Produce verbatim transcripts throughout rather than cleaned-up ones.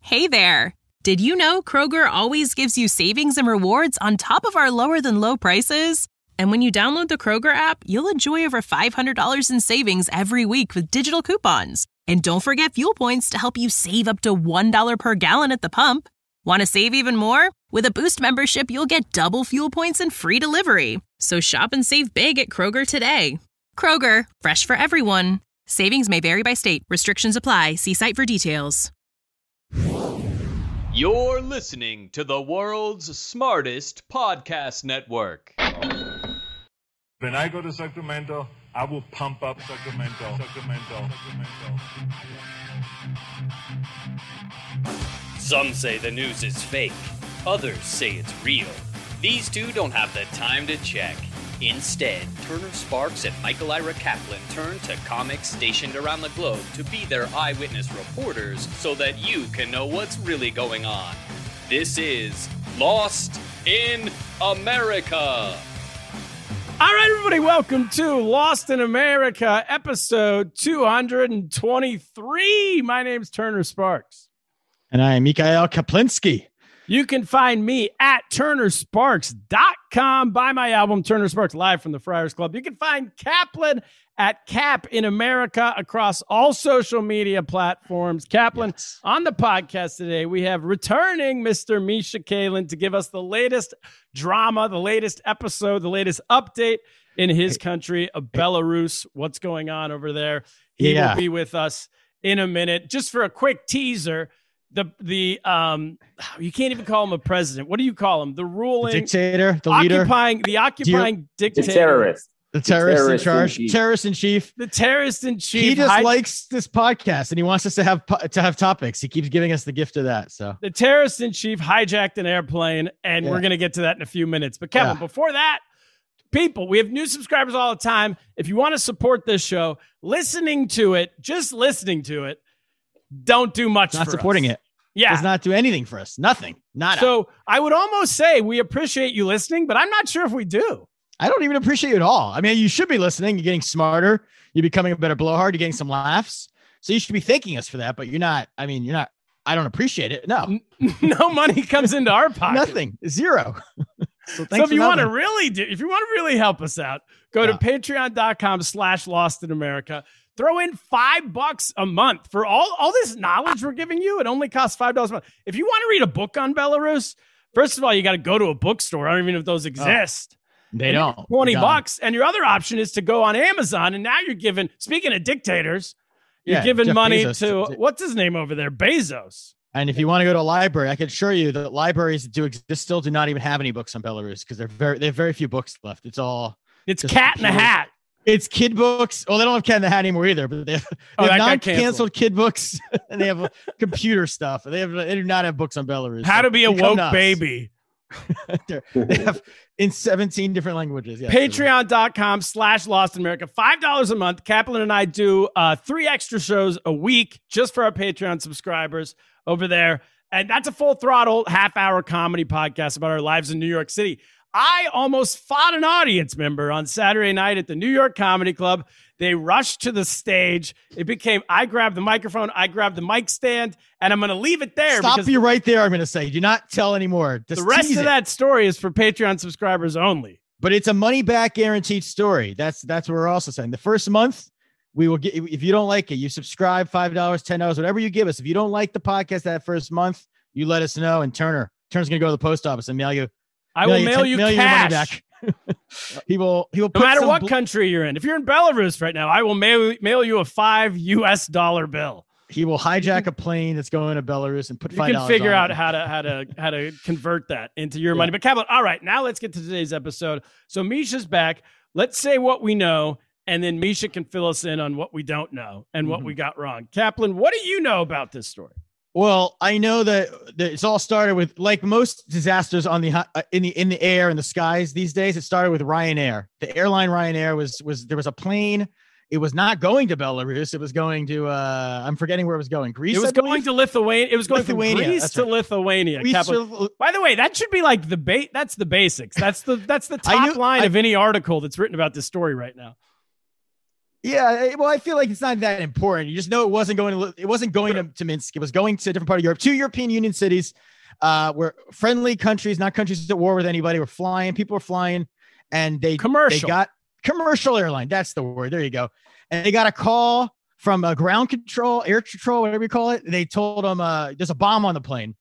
Hey there! Did you know Kroger always gives you savings and rewards on top of our lower-than-low prices? And when you download the Kroger app, you'll enjoy over five hundred dollars in savings every week with digital coupons. And don't forget fuel points to help you save up to one dollar per gallon at the pump. Want to save even more? With a Boost membership, you'll get double fuel points and free delivery. So shop and save big at Kroger today. Kroger, fresh for everyone. Savings may vary by state. Restrictions apply. See site for details. You're listening to the world's smartest podcast network. When I go to Sacramento, I will pump up Sacramento. Sacramento. Sacramento. Some say the news is fake. Others say it's real. These two don't have the time to check. Instead, Turner Sparks and Michael Ira Kaplan turn to comics stationed around the globe to be their eyewitness reporters so that you can know what's really going on. This is Lost in America. All right, everybody, welcome to Lost in America, episode two hundred twenty-three. My name's Turner Sparks. And I am Mikhail Kaplinsky. You can find me at turner sparks dot com. Buy my album, Turner Sparks, live from the Friars Club. You can find Kaplan at Cap in America across all social media platforms. Kaplan, yes. On the podcast today, we have returning Mister Misha Kalin to give us the latest drama, the latest episode, the latest update in his country of Belarus. What's going on over there? He yeah. will be with us in a minute. Just for a quick teaser, The the um you can't even call him a president. What do you call him? The ruling the dictator, the occupying, leader, the occupying you, dictator, the terrorist, the terrorist, the terrorist in charge, in terrorist in chief, the terrorist in chief. He just Hi- likes this podcast and he wants us to have to have topics. He keeps giving us the gift of that. So the terrorist in chief hijacked an airplane, and yeah. we're gonna get to that in a few minutes. But Kevin, yeah. before that, people, we have new subscribers all the time. If you want to support this show, listening to it, just listening to it, don't do much. Not for supporting us. it. Yeah. Does not do anything for us. Nothing. Nada. So I would almost say we appreciate you listening, but I'm not sure if we do. I don't even appreciate you at all. I mean, you should be listening. You're getting smarter. You're becoming a better blowhard. You're getting some laughs. So you should be thanking us for that, but you're not. I mean, you're not. I don't appreciate it. No. No money comes into our pocket. Nothing. Zero. So, so if you want to really do, if you want to really help us out, go yeah. to patreon.com slash Lost in America. Throw in five bucks a month for all, all this knowledge we're giving you. It only costs five dollars a month. If you want to read a book on Belarus, first of all, you got to go to a bookstore. I don't even know if those exist. Oh, they don't. twenty bucks. And your other option is to go on Amazon. And now you're giving, speaking of dictators, you're yeah, giving Jeff money Bezos. to, what's his name over there? Bezos. And if you want to go to a library, I can assure you that libraries that do exist still do not even have any books on Belarus because they're very, they have very few books left. It's all. It's Cat in a Hat. It's kid books. Well, they don't have Cat in the Hat anymore either, but they have, they oh, have non-canceled kid books and they have computer stuff. They have they do not have books on Belarus. How so to be a woke baby. They have in seventeen different languages. Yeah, Patreon.com slash Lost in America. five dollars a month. Kaplan and I do uh, three extra shows a week just for our Patreon subscribers over there. And that's a full throttle, half hour comedy podcast about our lives in New York City. I almost fought an audience member on Saturday night at the New York Comedy Club. They rushed to the stage. It became, I grabbed the microphone, I grabbed the mic stand, and I'm going to leave it there. Stop you right there, I'm going to say. Do not tell anymore. Just the rest of it. that story is for Patreon subscribers only. But it's a money-back guaranteed story. That's that's what we're also saying. The first month, we will get, if you don't like it, you subscribe, five dollars, ten dollars, whatever you give us. If you don't like the podcast that first month, you let us know, and Turner, Turner's going to go to the post office and mail you I will mail you, mail you cash. Your money back. he will. He will. No put matter what bl- country you're in. If you're in Belarus right now, I will mail mail you a five U S dollar bill. He will hijack a plane that's going to Belarus and put five. You can figure out it. how to how to how to convert that into your yeah. money. But Kaplan, all right, now let's get to today's episode. So Misha's back. Let's say what we know, and then Misha can fill us in on what we don't know and mm-hmm. what we got wrong. Kaplan, what do you know about this story? Well, I know that, that it's all started with, like most disasters on the uh, in the in the air and the skies these days. It started with Ryanair. The airline Ryanair was was there was a plane. It was not going to Belarus. It was going to uh, I'm forgetting where it was going. Greece. It was going to Lithuania. It was going Lithuania, from Greece to right. Lithuania. To, By the way, that should be like the bait. That's the basics. That's the that's the top knew, line I, of any article that's written about this story right now. Yeah, well, I feel like it's not that important. You just know it wasn't going to it wasn't going to, to Minsk. It was going to a different part of Europe, two European Union cities, uh, were friendly countries, not countries at war with anybody. Were flying, people were flying, and they commercial. They got commercial airline. That's the word. There you go. And they got a call from a ground control, air control, whatever you call it. They told them uh, there's a bomb on the plane,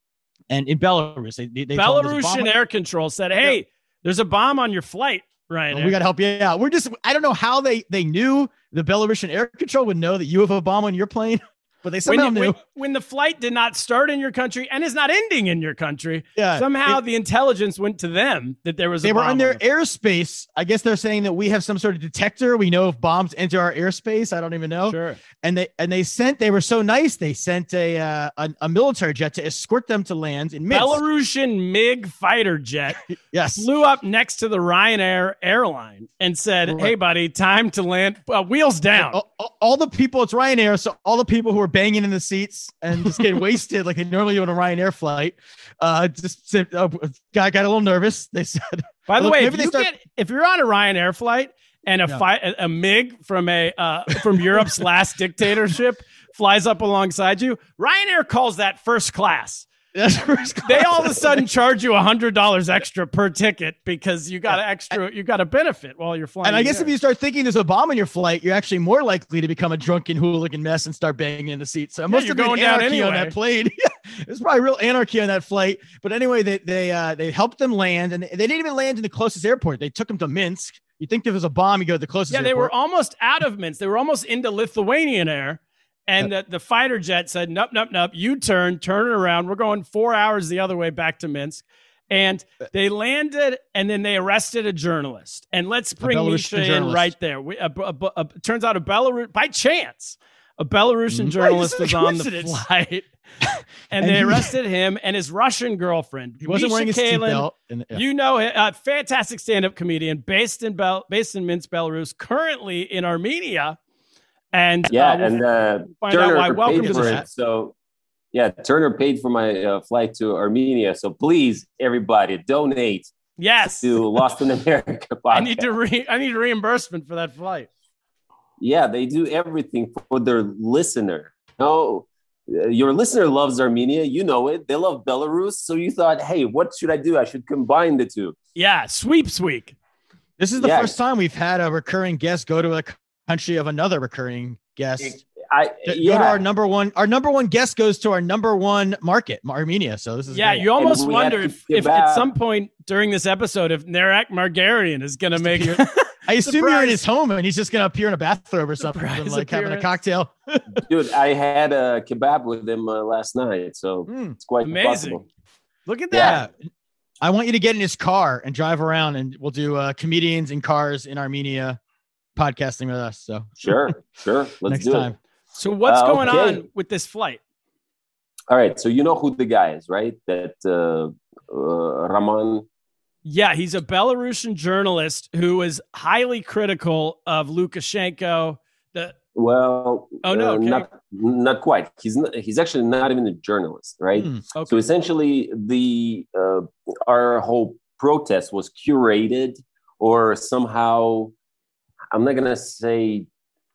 and in Belarus, they, they Belarusian air control said, "Hey, yeah. there's a bomb on your flight." Right. Well, we got to help you out. We're just, I don't know how they, they knew the Belarusian air control would know that you have a bomb on your plane, but they somehow when, knew. When, when the flight did not start in your country and is not ending in your country, yeah, somehow it, the intelligence went to them that there was a they bomb. They were on their the airspace. I guess they're saying that we have some sort of detector. We know if bombs enter our airspace. I don't even know. Sure. And they, and they sent, they were so nice. They sent a, uh, a, a military jet to escort them to land in Minsk. Belarusian MiG fighter jet yes. flew up next to the Ryanair airline and said, right. "Hey, buddy, time to land. Uh, wheels down." All, all, all the people, it's Ryanair. So all the people who are banging in the seats and just getting wasted like they normally do on a Ryanair flight, uh, just uh, got, got a little nervous. They said, by the look, way, if, you start- get, if you're on a Ryanair flight and a, no. fi- a, a MiG from a uh, from Europe's last dictatorship flies up alongside you, Ryanair calls that first class. That's first class. They all of a sudden charge you a hundred dollars extra per ticket because you got an extra, you got a benefit while you're flying. And I guess there. if you start thinking there's a bomb in your flight, you're actually more likely to become a drunken hooligan mess and start banging in the seat. So it yeah, must have been going down anarchy anyway. on that plane. There's probably real anarchy on that flight. But anyway, they they uh, they helped them land, and they didn't even land in the closest airport. They took them to Minsk. You think there was a bomb, you go to the closest. Yeah, they airport. were almost out of Minsk. They were almost into Lithuanian air. And the, the fighter jet said, "Nope, nope, nope. You turn, turn it around. We're going four hours the other way back to Minsk." And they landed, and then they arrested a journalist. And let's bring Misha in right there. We, a, a, a, a, turns out a Belarus, by chance, a Belarusian journalist was on the flight, and, and they he, arrested him and his Russian girlfriend. He wasn't Misha wearing his Kalin, seatbelt. Yeah. You know, a fantastic stand-up comedian based in Bel- based in Minsk, Belarus, currently in Armenia. And yeah, uh, we'll and uh, find Turner out why. Welcome to the it, So, yeah, Turner paid for my uh, flight to Armenia. So please, everybody, donate. Yes, to Lost in America podcast. I need to re- I need reimbursement for that flight. Yeah, they do everything for their listener. No, uh, your listener loves Armenia. You know it. They love Belarus. So you thought, hey, what should I do? I should combine the two. Yeah, sweeps week. This is the yeah. first time we've had a recurring guest go to a country of another recurring guest. I, yeah. Go to our number one. Our number one guest goes to our number one market, Armenia. So this is yeah. great. You almost wonder if, if at some point during this episode, if Narek Margarian is going to make it. I assume Surprise. you're in his home and he's just going to appear in a bathrobe or something, Surprise like appearance. having a cocktail. Dude, I had a kebab with him uh, last night, so mm, it's quite amazing. Possible. Look at that. Yeah. I want you to get in his car and drive around, and we'll do uh, comedians in cars in Armenia podcasting with us. So sure, sure. Let's next do time. it. So what's uh, going okay. on with this flight? All right. So you know who the guy is, right? That uh, uh, Roman. Yeah, he's a Belarusian journalist who is highly critical of Lukashenko. The well, oh no, uh, okay. not not quite. He's not, he's actually not even a journalist, right? Mm, okay. So essentially, the uh, our whole protest was curated, or somehow, I'm not gonna say.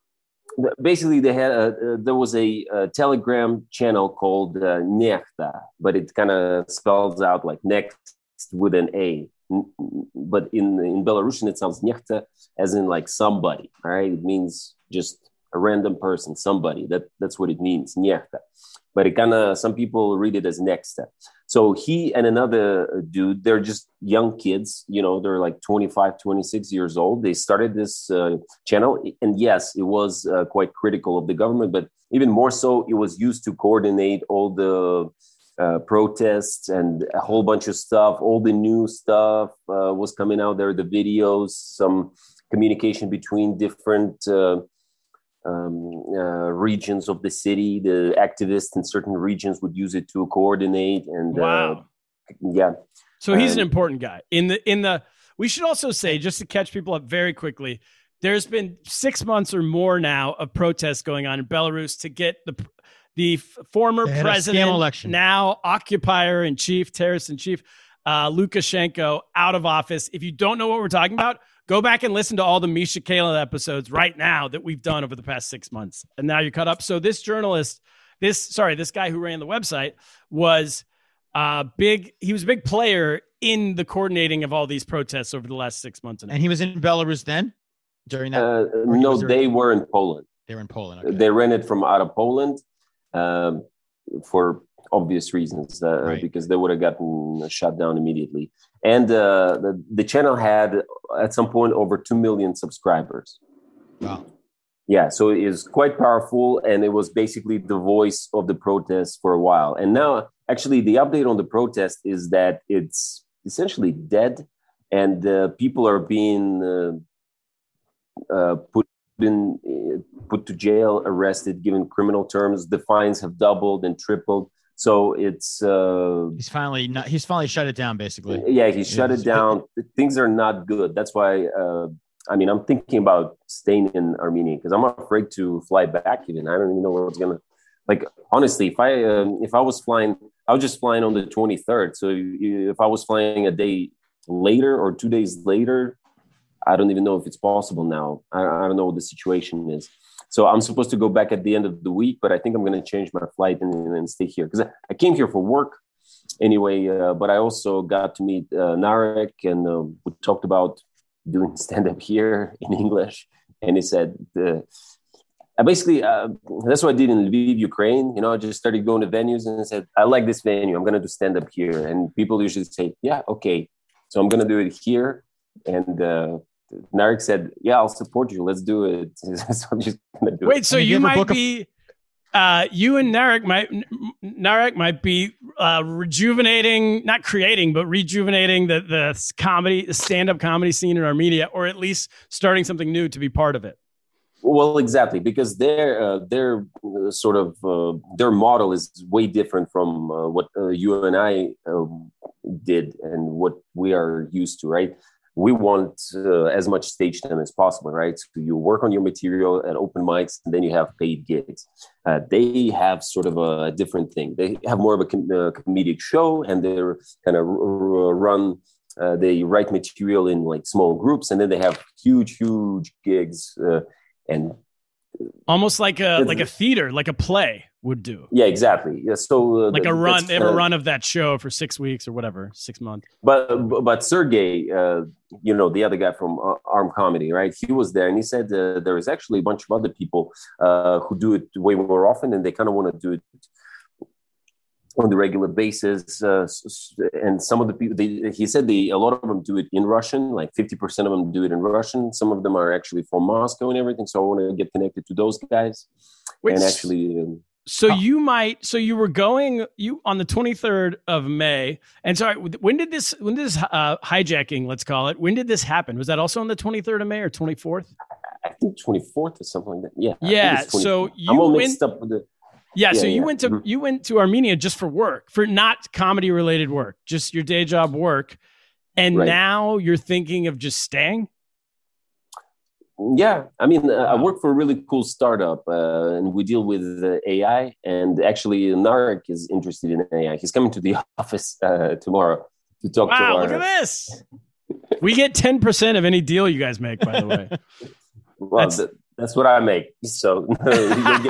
Basically, they had a, uh, there was a, a Telegram channel called uh, Nechta, but it kind of spells out like next with an A. But in in Belarusian, it sounds Nechta as in like somebody. All right, it means just a random person, somebody. That that's what it means, Nechta. But it kind of some people read it as Nexta. So he and another dude, they're just young kids, you know, they're like twenty-five, twenty-six years old. They started this uh, channel. And yes, it was uh, quite critical of the government, but even more so, it was used to coordinate all the uh, protests and a whole bunch of stuff. All the new stuff uh, was coming out there, the videos, some communication between different uh, Um, uh, regions of the city. The activists in certain regions would use it to coordinate and wow. uh, yeah. So he's um, an important guy in the in the. We should also say, just to catch people up very quickly, there's been six months or more now of protests going on in Belarus to get the the former president, election. now occupier in chief, terrorist in chief, uh, Lukashenko out of office. If you don't know what we're talking about, Go back and listen to all the Misha Kalen episodes right now that we've done over the past six months. And now you're caught up. So this journalist, this, sorry, this guy who ran the website was uh, big. He was a big player in the coordinating of all these protests over the last six months. And he was in Belarus then during that? Uh, no, they were in Poland. They were in Poland. Okay. They ran it from out of Poland um, for obvious reasons, uh, right. because they would have gotten shut down immediately. And uh, the, the channel had at some point over two million subscribers. Wow. Yeah, so it is quite powerful, and it was basically the voice of the protest for a while. And now, actually, the update on the protest is that it's essentially dead, and uh, people are being uh, uh, put in, uh, put to jail, arrested, given criminal terms. The fines have doubled and tripled. So it's uh, he's finally not, he's finally shut it down, basically. Yeah, he shut it down. Things are not good. That's why. Uh, I mean, I'm thinking about staying in Armenia because I'm afraid to fly back. Even I don't even know what's gonna. Like honestly, if I um, if I was flying, I was just flying on the twenty-third. So if I was flying a day later or two days later, I don't even know if it's possible now. I, I don't know what the situation is. So I'm supposed to go back at the end of the week, but I think I'm going to change my flight and, and stay here because I, I came here for work anyway. Uh, but I also got to meet uh, Narek, and uh, we talked about doing stand-up here in English. And he said, uh, I basically, uh, that's what I did in Lviv, Ukraine. You know, I just started going to venues and I said, I like this venue. I'm going to do stand-up here. And people usually say, yeah, okay. So I'm going to do it here. And uh, Narek said, yeah, I'll support you. Let's do it. So I'm just going to do Wait, it. so you, you might be, uh, you and Narek might, Narek might be uh, rejuvenating, not creating, but rejuvenating the, the comedy, the stand-up comedy scene in Armenia, or at least starting something new to be part of it. Well, exactly, because their uh, their uh, sort of uh, their model is way different from uh, what uh, you and I uh, did and what we are used to, right? We want uh, as much stage time as possible, right? So you work on your material at open mics, and then you have paid gigs. Uh, they have sort of a different thing. They have more of a com- uh, comedic show, and they're kind of r- run. Uh, they write material in like small groups, and then they have huge, huge gigs, uh, and almost like a like a theater, like a play would do. Yeah, exactly. Yeah, so uh, like a run. They have uh, a run of that show for six weeks or whatever, six months. But but Sergey, uh, you know, the other guy from uh, Arm Comedy, right? He was there, and he said uh, there is actually a bunch of other people uh, who do it way more often, and they kind of want to do it on the regular basis. Uh, and some of the people, they, he said, they a lot of them do it in Russian. Like fifty percent of them do it in Russian. Some of them are actually from Moscow and everything. So I want to get connected to those guys. Wait, and actually. Um, So you might, so you were going you on the twenty-third of May, and sorry, when did this, when did this uh, hijacking, let's call it, when did this happen? Was that also on the twenty-third of May or twenty-fourth? I think twenty-fourth or something like that. Yeah. Yeah. So you I'm all went, mixed up with the. Yeah. Yeah, So you yeah. went to, you went to Armenia just for work, for not comedy related work, just your day job work. And Right. now you're thinking of just staying? Yeah, I mean, uh, I work for a really cool startup, uh, and we deal with uh, A I. And actually, Narek is interested in A I. He's coming to the office uh, tomorrow to talk to Wow, our. look at this. We get ten percent of any deal you guys make, by the way. Well, That's- that's, that's what I make. So, you'll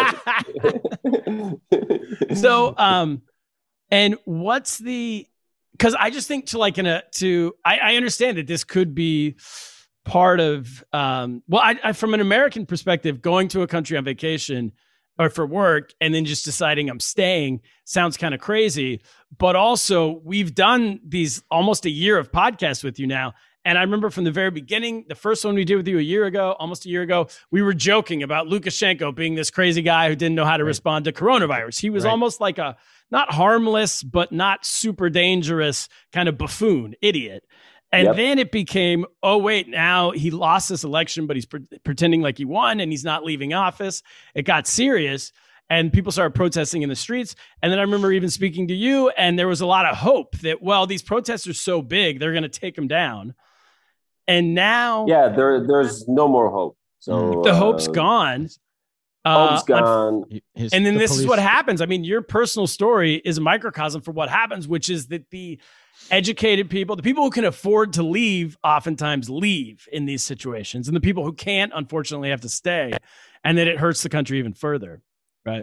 get So, um, and what's the, because I just think to like in a, to, I, I understand that this could be part of, um, well, I, I, from an American perspective, going to a country on vacation or for work and then just deciding I'm staying sounds kind of crazy. But also, we've done these almost a year of podcasts with you now. And I remember from the very beginning, the first one we did with you a year ago, almost a year ago, we were joking about Lukashenko being this crazy guy who didn't know how to Right. respond to coronavirus. He was Right. almost like a not harmless, but not super dangerous kind of buffoon, idiot. And Yep. then it became, oh, wait, now he lost this election, but he's pre- pretending like he won and he's not leaving office. It got serious and people started protesting in the streets. And then I remember even speaking to you, and there was a lot of hope that, well, these protests are so big, they're going to take him down. And now yeah, there, there's no more hope. So the hope's uh, gone. Home's gone. His- And then the this is police- what happens. I mean, your personal story is a microcosm for what happens, which is that the educated people, the people who can afford to leave, oftentimes leave in these situations. And the people who can't, unfortunately, have to stay. And then it hurts the country even further. Right.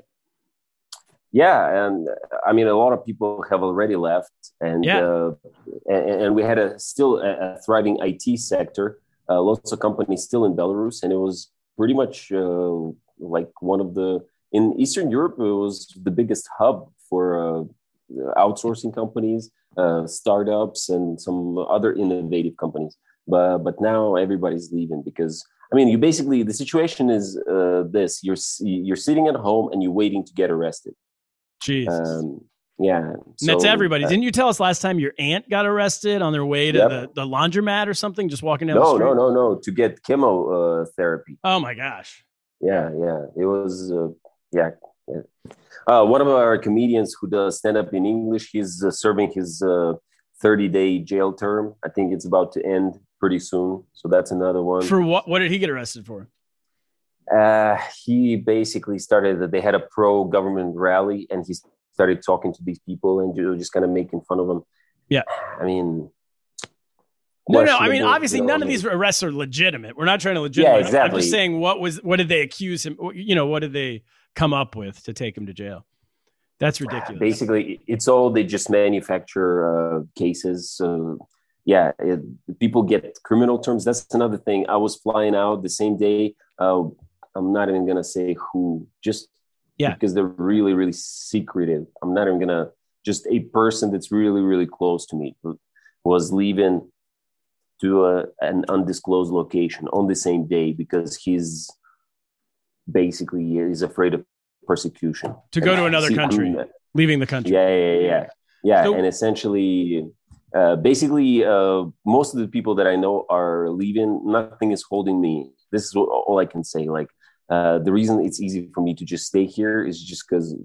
Yeah. And I mean, a lot of people have already left. And, Yeah. uh, and, and we had a still a, a thriving I T sector, uh, lots of companies still in Belarus. And it was pretty much uh, like one of the, in Eastern Europe, it was the biggest hub for uh, outsourcing companies, uh, startups, and some other innovative companies. But but now everybody's leaving because, I mean, you basically, the situation is uh, this: you're you're sitting at home and you're waiting to get arrested. Jesus. Um, yeah, and that's so, everybody. uh, Didn't you tell us last time your aunt got arrested on their way to Yep. the, the laundromat or something, just walking down the No, street? no, no, no. To get chemo uh, therapy. Oh my gosh. Yeah, yeah. It was, uh, yeah. yeah. Uh, one of our comedians who does stand up in English, he's uh, serving his uh, thirty day jail term. I think it's about to end pretty soon. So that's another one. For what? What did he get arrested for? Uh, he basically started that they had a pro government rally and he started talking to these people and you know, just kind of making fun of them. Yeah. I mean, No, no. I mean, questionable, obviously, you know, none of I mean- these arrests are legitimate. We're not trying to legitimize. Yeah, exactly. I'm just saying, what was, what did they accuse him? You know, what did they come up with to take him to jail? That's ridiculous. Basically, it's all they just manufacture uh, cases. So, yeah, it, people get criminal terms. That's another thing. I was flying out the same day. Uh, I'm not even gonna say who, just Yeah. because they're really, really secretive. I'm not even gonna. Just a person that's really, really close to me was leaving to a, an undisclosed location on the same day because he's basically is afraid of persecution. To go And to another see, country, I'm- leaving the country. yeah, yeah, yeah, yeah. So- And essentially, uh, basically, uh, most of the people that I know are leaving. Nothing is holding me. This is what, all I can say. Like uh, the reason it's easy for me to just stay here is just because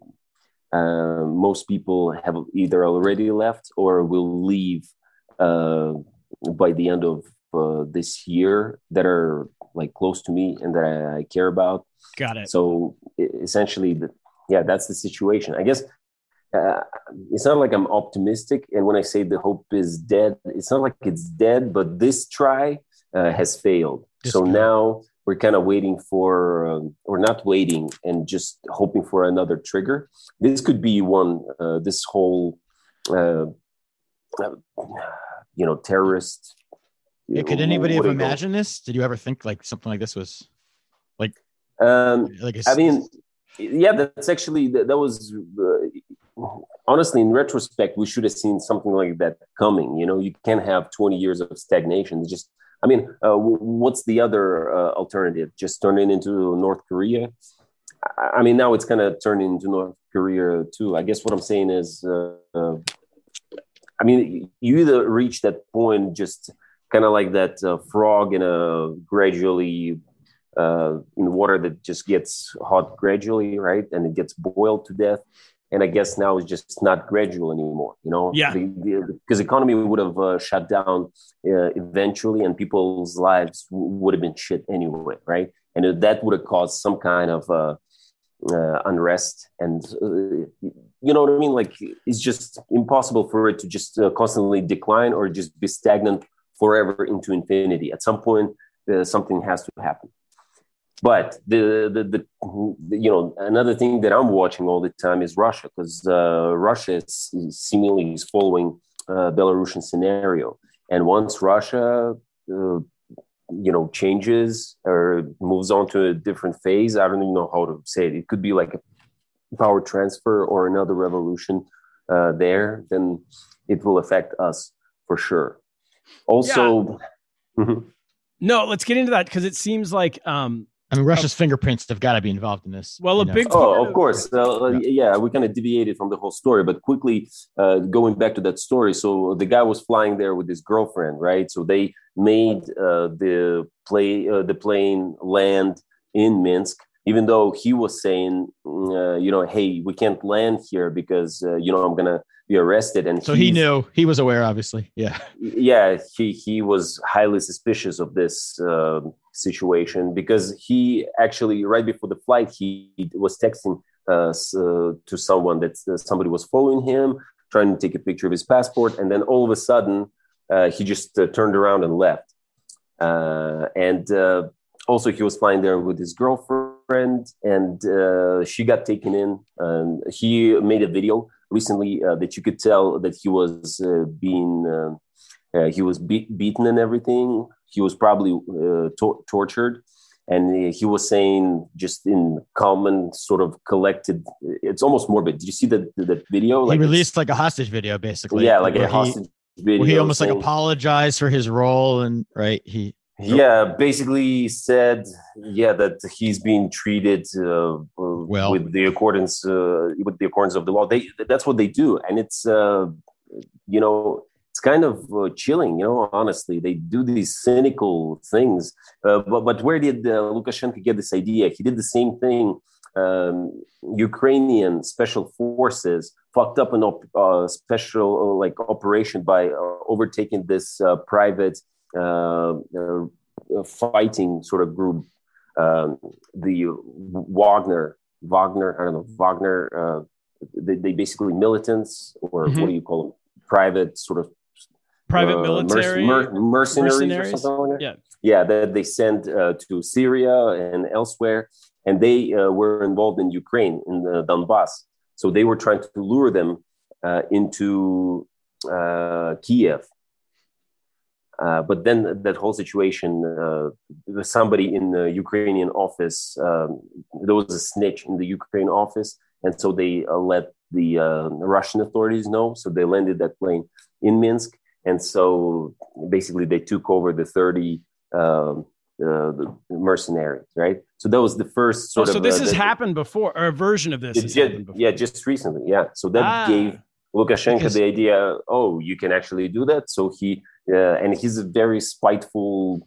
uh, most people have either already left or will leave uh, by the end of uh, this year that are like close to me and that I, I care about. Got it. So e- essentially, the, yeah, that's the situation. I guess uh, it's not like I'm optimistic. And when I say the hope is dead, it's not like it's dead, but this try uh, has failed. This so guy. now we're kind of waiting for, um, or not waiting and just hoping for another trigger. This could be one, uh, this whole, uh, uh, you know, terrorist. Yeah, could anybody what have do you call it? imagined this? Did you ever think like something like this was like Um, like a, I mean, yeah, that's actually that, that was uh, honestly in retrospect, we should have seen something like that coming. You know, you can't have twenty years of stagnation. It's just, I mean, uh, w- what's the other uh, alternative? Just turn it into North Korea. I, I mean, now it's kind of turning into North Korea too. I guess what I'm saying is, uh, uh, I mean, you either reach that point, just kind of like that uh, frog in a gradually. Uh, in water that just gets hot gradually, right? And it gets boiled to death. And I guess now it's just not gradual anymore, you know? Yeah. Because the economy would have uh, shut down uh, eventually and people's lives w- would have been shit anyway, right? And that would have caused some kind of uh, uh, unrest. And, uh, you know what I mean? Like, it's just impossible for it to just uh, constantly decline or just be stagnant forever into infinity. At some point, uh, something has to happen. But the, the, the, you know, another thing that I'm watching all the time is Russia, because uh, Russia is, seemingly is following uh, Belarusian scenario. And once Russia, uh, you know, changes or moves on to a different phase, I don't even know how to say it. It could be like a power transfer or another revolution uh, there, then it will affect us for sure. Also, Yeah. No, let's get into that because it seems like, um, I mean, Russia's fingerprints have got to be involved in this. Well, you a know? big part Oh, of- of course. Uh, yeah, we kind of deviated from the whole story, but quickly uh, going back to that story. So the guy was flying there with his girlfriend, right? So they made uh, the play uh, the plane land in Minsk. even though he was saying, uh, you know, hey, we can't land here because, uh, you know, I'm going to be arrested. And so he knew, he was aware, obviously. Yeah. Yeah. He, he was highly suspicious of this uh, situation because he actually, right before the flight, he was texting uh, uh, to someone that uh, somebody was following him, trying to take a picture of his passport. And then all of a sudden, uh, he just uh, turned around and left. Uh, and uh, also he was flying there with his girlfriend, and uh, she got taken in. And he made a video recently uh, that you could tell that he was uh, being, uh, uh, he was be- beaten and everything. He was probably uh, to- tortured. And he was saying, just in common, sort of collected, it's almost morbid. Did you see that that video? Like he released like a hostage video, basically. Yeah, like a hostage he, video. Where he almost saying, like apologized for his role, and right, he. Yeah, basically said, yeah, that he's being treated uh, well with the accordance uh, with the accordance of the law. They that's what they do, and it's uh, you know. It's kind of uh, chilling, you know, honestly. They do these cynical things. Uh, but, but where did uh, Lukashenko get this idea? He did the same thing. Um, Ukrainian special forces fucked up an op- uh, special uh, like operation by uh, overtaking this uh, private uh, uh, fighting sort of group, um, the Wagner, Wagner, I don't know, Wagner, uh, they, they basically militants, or mm-hmm. what do you call them? Private sort of private uh, military merc- mer- mercenaries, mercenaries, or something like that. Yeah, yeah, that they sent uh, to Syria and elsewhere, and they uh, were involved in Ukraine, in the Donbass. So they were trying to lure them uh, into uh, Kiev. Uh, but then that whole situation, uh, somebody in the Ukrainian office, um, there was a snitch in the Ukraine office, and so they uh, let the uh, Russian authorities know. So they landed that plane in Minsk. And so basically they took over the thirty um, uh, the mercenaries, right? So that was the first sort oh, of... So this uh, has that, happened before, or a version of this has just, happened before. Yeah, just recently, yeah. So that ah, gave Lukashenko because, the idea, oh, you can actually do that. So he, uh, and he's a very spiteful,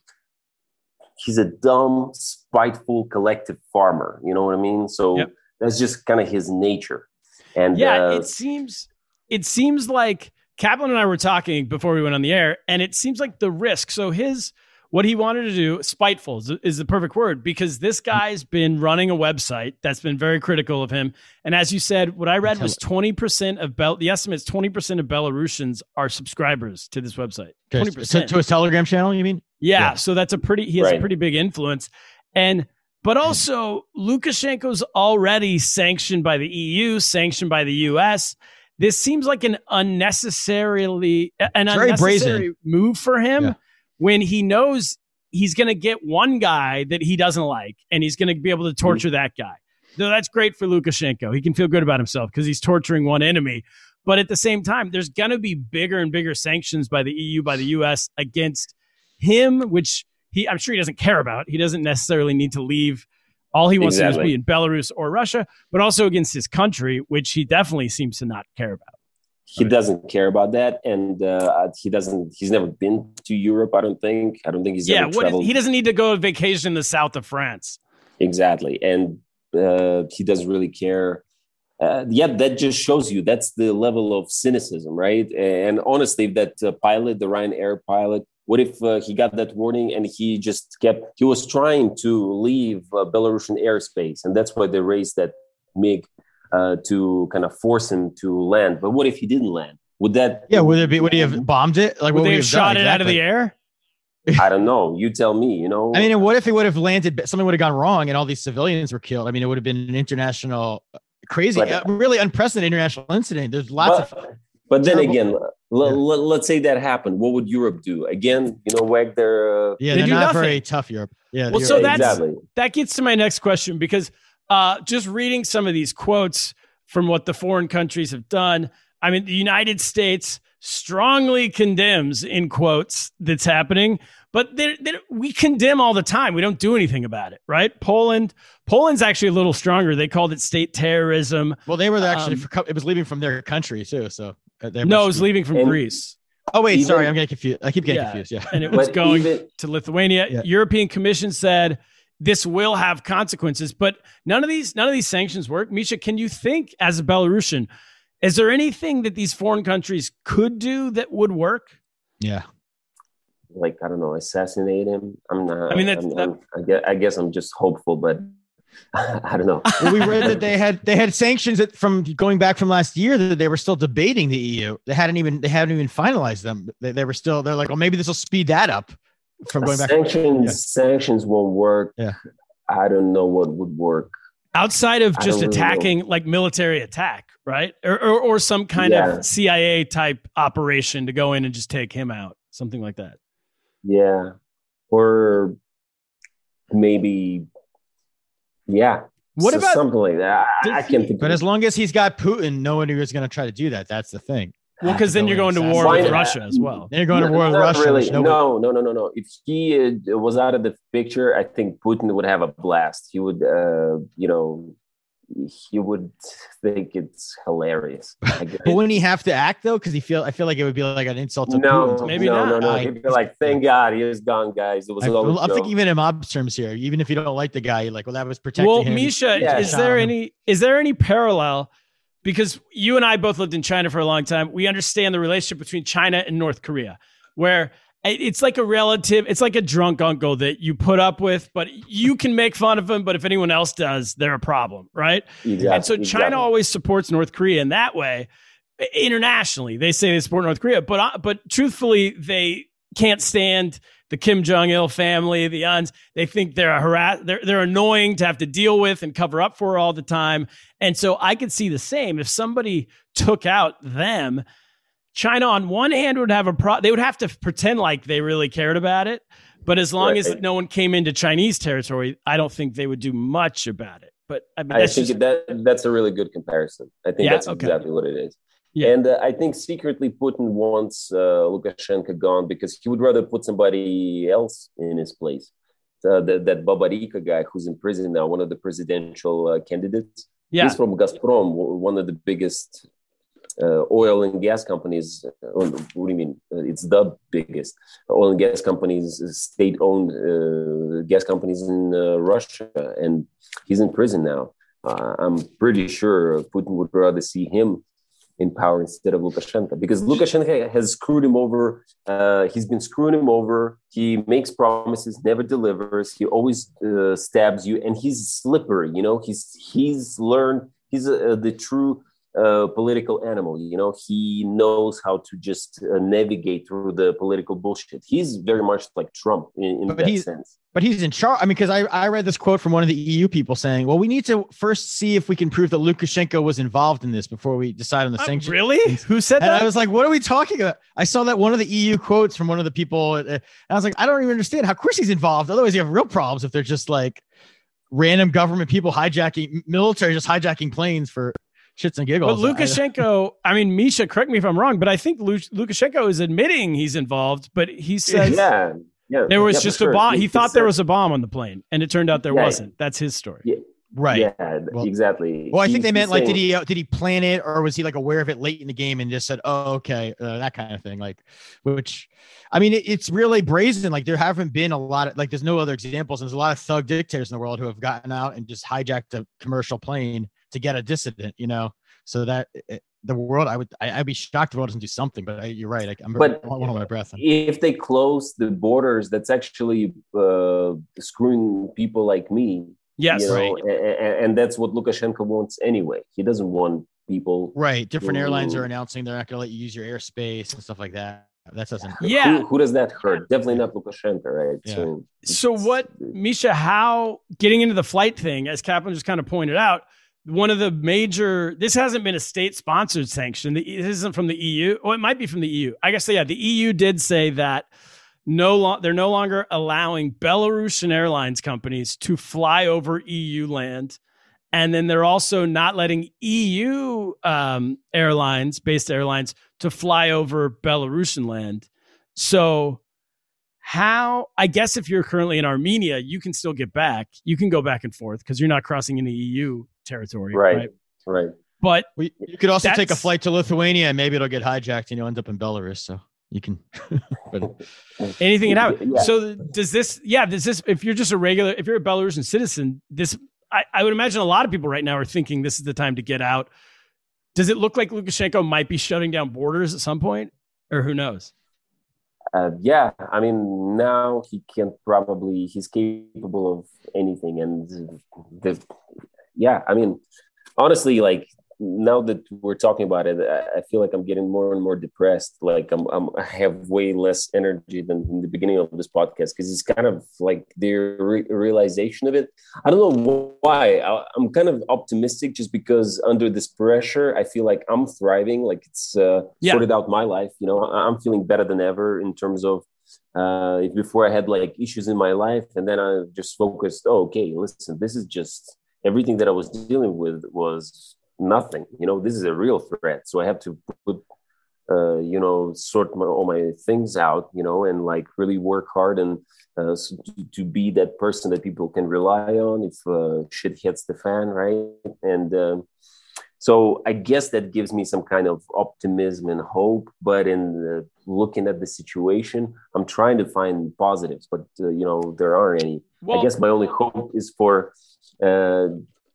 he's a dumb, spiteful, collective farmer. You know what I mean? So yep. that's just kind of his nature. And yeah, uh, it seems it seems like Kaplan and I were talking before we went on the air, and it seems like the risk. So his what he wanted to do, spiteful is, is the perfect word, because this guy's been running a website that's been very critical of him. And as you said, what I read was twenty percent of Bel the estimate's twenty percent of Belarusians are subscribers to this website. Twenty percent to, to his Telegram channel, you mean? Yeah, yeah. So that's a pretty he has right. a pretty big influence. And But also, Lukashenko's already sanctioned by the E U, sanctioned by the U S. This seems like an unnecessarily an it's unnecessary move for him yeah. when he knows he's going to get one guy that he doesn't like, and he's going to be able to torture mm-hmm. that guy. So that's great for Lukashenko. He can feel good about himself because he's torturing one enemy. But at the same time, there's going to be bigger and bigger sanctions by the E U, by the U S against him, which he, I'm sure he doesn't care about. He doesn't necessarily need to leave. All he wants exactly. to do is be in Belarus or Russia, but also against his country, which he definitely seems to not care about. He doesn't care about that, and uh, he doesn't. He's never been to Europe. I don't think. I don't think he's yeah. ever traveled. Is, he doesn't need to go on vacation in the south of France. Exactly, and uh, he doesn't really care. Uh, yeah, that just shows you that's the level of cynicism, right? And honestly, that uh, pilot, the Ryanair pilot. What if uh, he got that warning and he just kept, he was trying to leave uh, Belarusian airspace, and that's why they raised that MiG uh, to kind of force him to land. But what if he didn't land? Would that... Yeah, would it be, would he have bombed it? Like, would what they would have shot done? it Exactly. out of the air? I don't know. You tell me, you know? I mean, what if he would have landed, something would have gone wrong and all these civilians were killed? I mean, it would have been an international, crazy, but, uh, really unprecedented international incident. There's lots but, of... But then again, l- yeah. l- let's say that happened. What would Europe do? Again, you know, wag their... Uh, yeah, they they're do not nothing. very tough, Europe. Yeah. Well, Europe. so that's, exactly. that gets to my next question, because uh, just reading some of these quotes from what the foreign countries have done, I mean, the United States strongly condemns, in quotes, that's happening, but they're, they're, we condemn all the time. We don't do anything about it, right? Poland, Poland's actually a little stronger. They called it state terrorism. Well, they were actually, um, for, it was leaving from their country too, so... No, it was leaving from and, Greece. Oh, wait, even, sorry. I'm getting confused. I keep getting yeah, confused. Yeah. And it was but going even, to Lithuania. Yeah. European Commission said this will have consequences, but none of these none of these sanctions work. Misha, can you think as a Belarusian, is there anything that these foreign countries could do that would work? Yeah. Like, I don't know, assassinate him. I'm not, I mean, that's, I'm, that, I'm, I, guess, I guess I'm just hopeful, but I don't know. Well, we read that they had they had sanctions that from going back from last year that they were still debating the E U. They hadn't even they hadn't even finalized them. They, they were still they're like, well, maybe this will speed that up from going back. Sanctions yeah. sanctions won't work. Yeah. I don't know what would work outside of just really attacking, know. like military attack, right? Or or, or some kind yeah. of C I A type operation to go in and just take him out, something like that. Yeah, or maybe. Yeah. What so about something like that? I, I can't think. But of as long as he's got Putin, no one is going to try to do that. That's the thing. Well, because then you're going to war Why with not? Russia as well. Then you're going no, to war with not Russia. Really. Nobody... No, no, no, no, no. If he uh, was out of the picture, I think Putin would have a blast. He would, uh, you know, he would think it's hilarious. But wouldn't he have to act though? Because he feel I feel like it would be like an insult to no, Putin. Maybe no, not. no, no. I, He'd be like, "Thank God, he is gone, guys. It was I, all I'm joke." thinking even in mob terms here. Even if you don't like the guy, you're like, well, that was protecting Well, him. Misha, Yeah, is shot there him. any is there any parallel? Because you and I both lived in China for a long time. We understand the relationship between China and North Korea, where it's like a relative, it's like a drunk uncle that you put up with, but you can make fun of him. But if anyone else does, they're a problem, right? Exactly, and so China exactly. always supports North Korea in that way. Internationally, they say they support North Korea, but uh, but truthfully, they can't stand the Kim Jong-il family, the Uns. They think they're a harass, they're they're annoying to have to deal with and cover up for all the time. And so I could see the same if somebody took out them. China, on one hand, would have a pro. They would have to pretend like they really cared about it, but as long Right. as no one came into Chinese territory, I don't think they would do much about it. But I mean, I that's think just, that that's a really good comparison. I think Yeah? that's Okay. exactly what it is. Yeah. And uh, I think secretly Putin wants uh, Lukashenko gone because he would rather put somebody else in his place. Uh, that, that Babarika guy who's in prison now, one of the presidential uh, candidates. yeah, He's from Gazprom, one of the biggest uh, oil and gas companies. Uh, what do you mean? Uh, it's the biggest oil and gas companies, state-owned uh, gas companies in uh, Russia. And he's in prison now. Uh, I'm pretty sure Putin would rather see him in power instead of Lukashenko, because Lukashenko has screwed him over. Uh, he's been screwing him over. He makes promises, never delivers. He always uh, stabs you, and he's slippery. You know, he's he's learned. He's uh, the true uh, political animal. You know, he knows how to just uh, navigate through the political bullshit. He's very much like Trump in, in But that he's- sense. But he's in charge. I mean, because I, I read this quote from one of the E U people saying, well, we need to first see if we can prove that Lukashenko was involved in this before we decide on the Uh, sanctions. really? Who said And that? I was like, what are we talking about? I saw that one of the E U quotes from one of the people. uh, And I was like, I don't even understand. How, of course he's involved. Otherwise, you have real problems if they're just like random government people hijacking, military just hijacking planes for shits and But giggles. I- Lukashenko, I mean, Misha, correct me if I'm wrong, but I think Lu- Lukashenko is admitting he's involved, but he says Yeah, yeah. there was yeah, for just sure. a bomb. He, thought said- there was a bomb on the plane, and it turned out there Yeah. wasn't. That's his story. Yeah. right. Yeah, Well- exactly. Well, I He- think they he's meant like, did saying- he uh, did he plan it, or was he like aware of it late in the game and just said, "Oh, okay," uh, that kind of thing. Like, which, I mean, it, it's really brazen. Like, there haven't been a lot of like, there's no other examples. There's a lot of thug dictators in the world who have gotten out and just hijacked a commercial plane to get a dissident. You know, so that it, the world, I would, I, I'd be shocked if the world doesn't do something. But I, you're right. Like, I'm, But- I want to hold my breath. If they close the borders, that's actually uh, screwing people like me. Yes, you know, right. a- a- and that's what Lukashenko wants anyway. He doesn't want people. Right. Different airlines are Ooh. announcing they're not going to let you use your airspace and stuff like that. That doesn't. Yeah. Who, who does that hurt? Definitely not Lukashenko, right? Yeah. So, So what, Misha, how getting into the flight thing, as Kaplan just kind of pointed out, one of the major, this hasn't been a state sponsored sanction. The- This isn't from the E U. Oh, it might be from the E U. I guess, yeah, the E U did say that no lo- they're no longer allowing Belarusian airlines companies to fly over E U land. And then they're also not letting E U um, airlines, based airlines, to fly over Belarusian land. So how, I guess if you're currently in Armenia, you can still get back. You can go back and forth because you're not crossing into E U territory. Right. Right. right. But Well, you could also take a That's- flight to Lithuania and maybe it'll get hijacked and you'll end up in Belarus. So You can. But anything can happen. Yeah. So does this? Yeah, does this? If you're just a regular, if you're a Belarusian citizen, this I, I would imagine a lot of people right now are thinking this is the time to get out. Does it look like Lukashenko might be shutting down borders at some point, or who knows? Uh, yeah, I mean, now he can probably, he's capable of anything. And the, yeah, I mean, honestly, like now that we're talking about it, I, I feel like I'm getting more and more depressed. Like I'm, I'm I have way less energy than in the beginning of this podcast, because it's kind of like the re- realization of it. I don't know why. I, I'm kind of optimistic just because under this pressure, I feel like I'm thriving. Like it's uh, yeah. sorted out my life. You know, I, I'm feeling better than ever in terms of uh, before I had like issues in my life, and then I just focused. Oh, okay, listen, this is just everything that I was dealing with was nothing. You know, this is a real threat. So I have to put, uh, you know, sort my, all my things out, you know, and like really work hard and uh, so to, to be that person that people can rely on if uh, shit hits the fan, right? And um, so I guess that gives me some kind of optimism and hope. But in the, looking at the situation, I'm trying to find positives, but uh, you know, there aren't any. Well, I guess my only hope is for uh,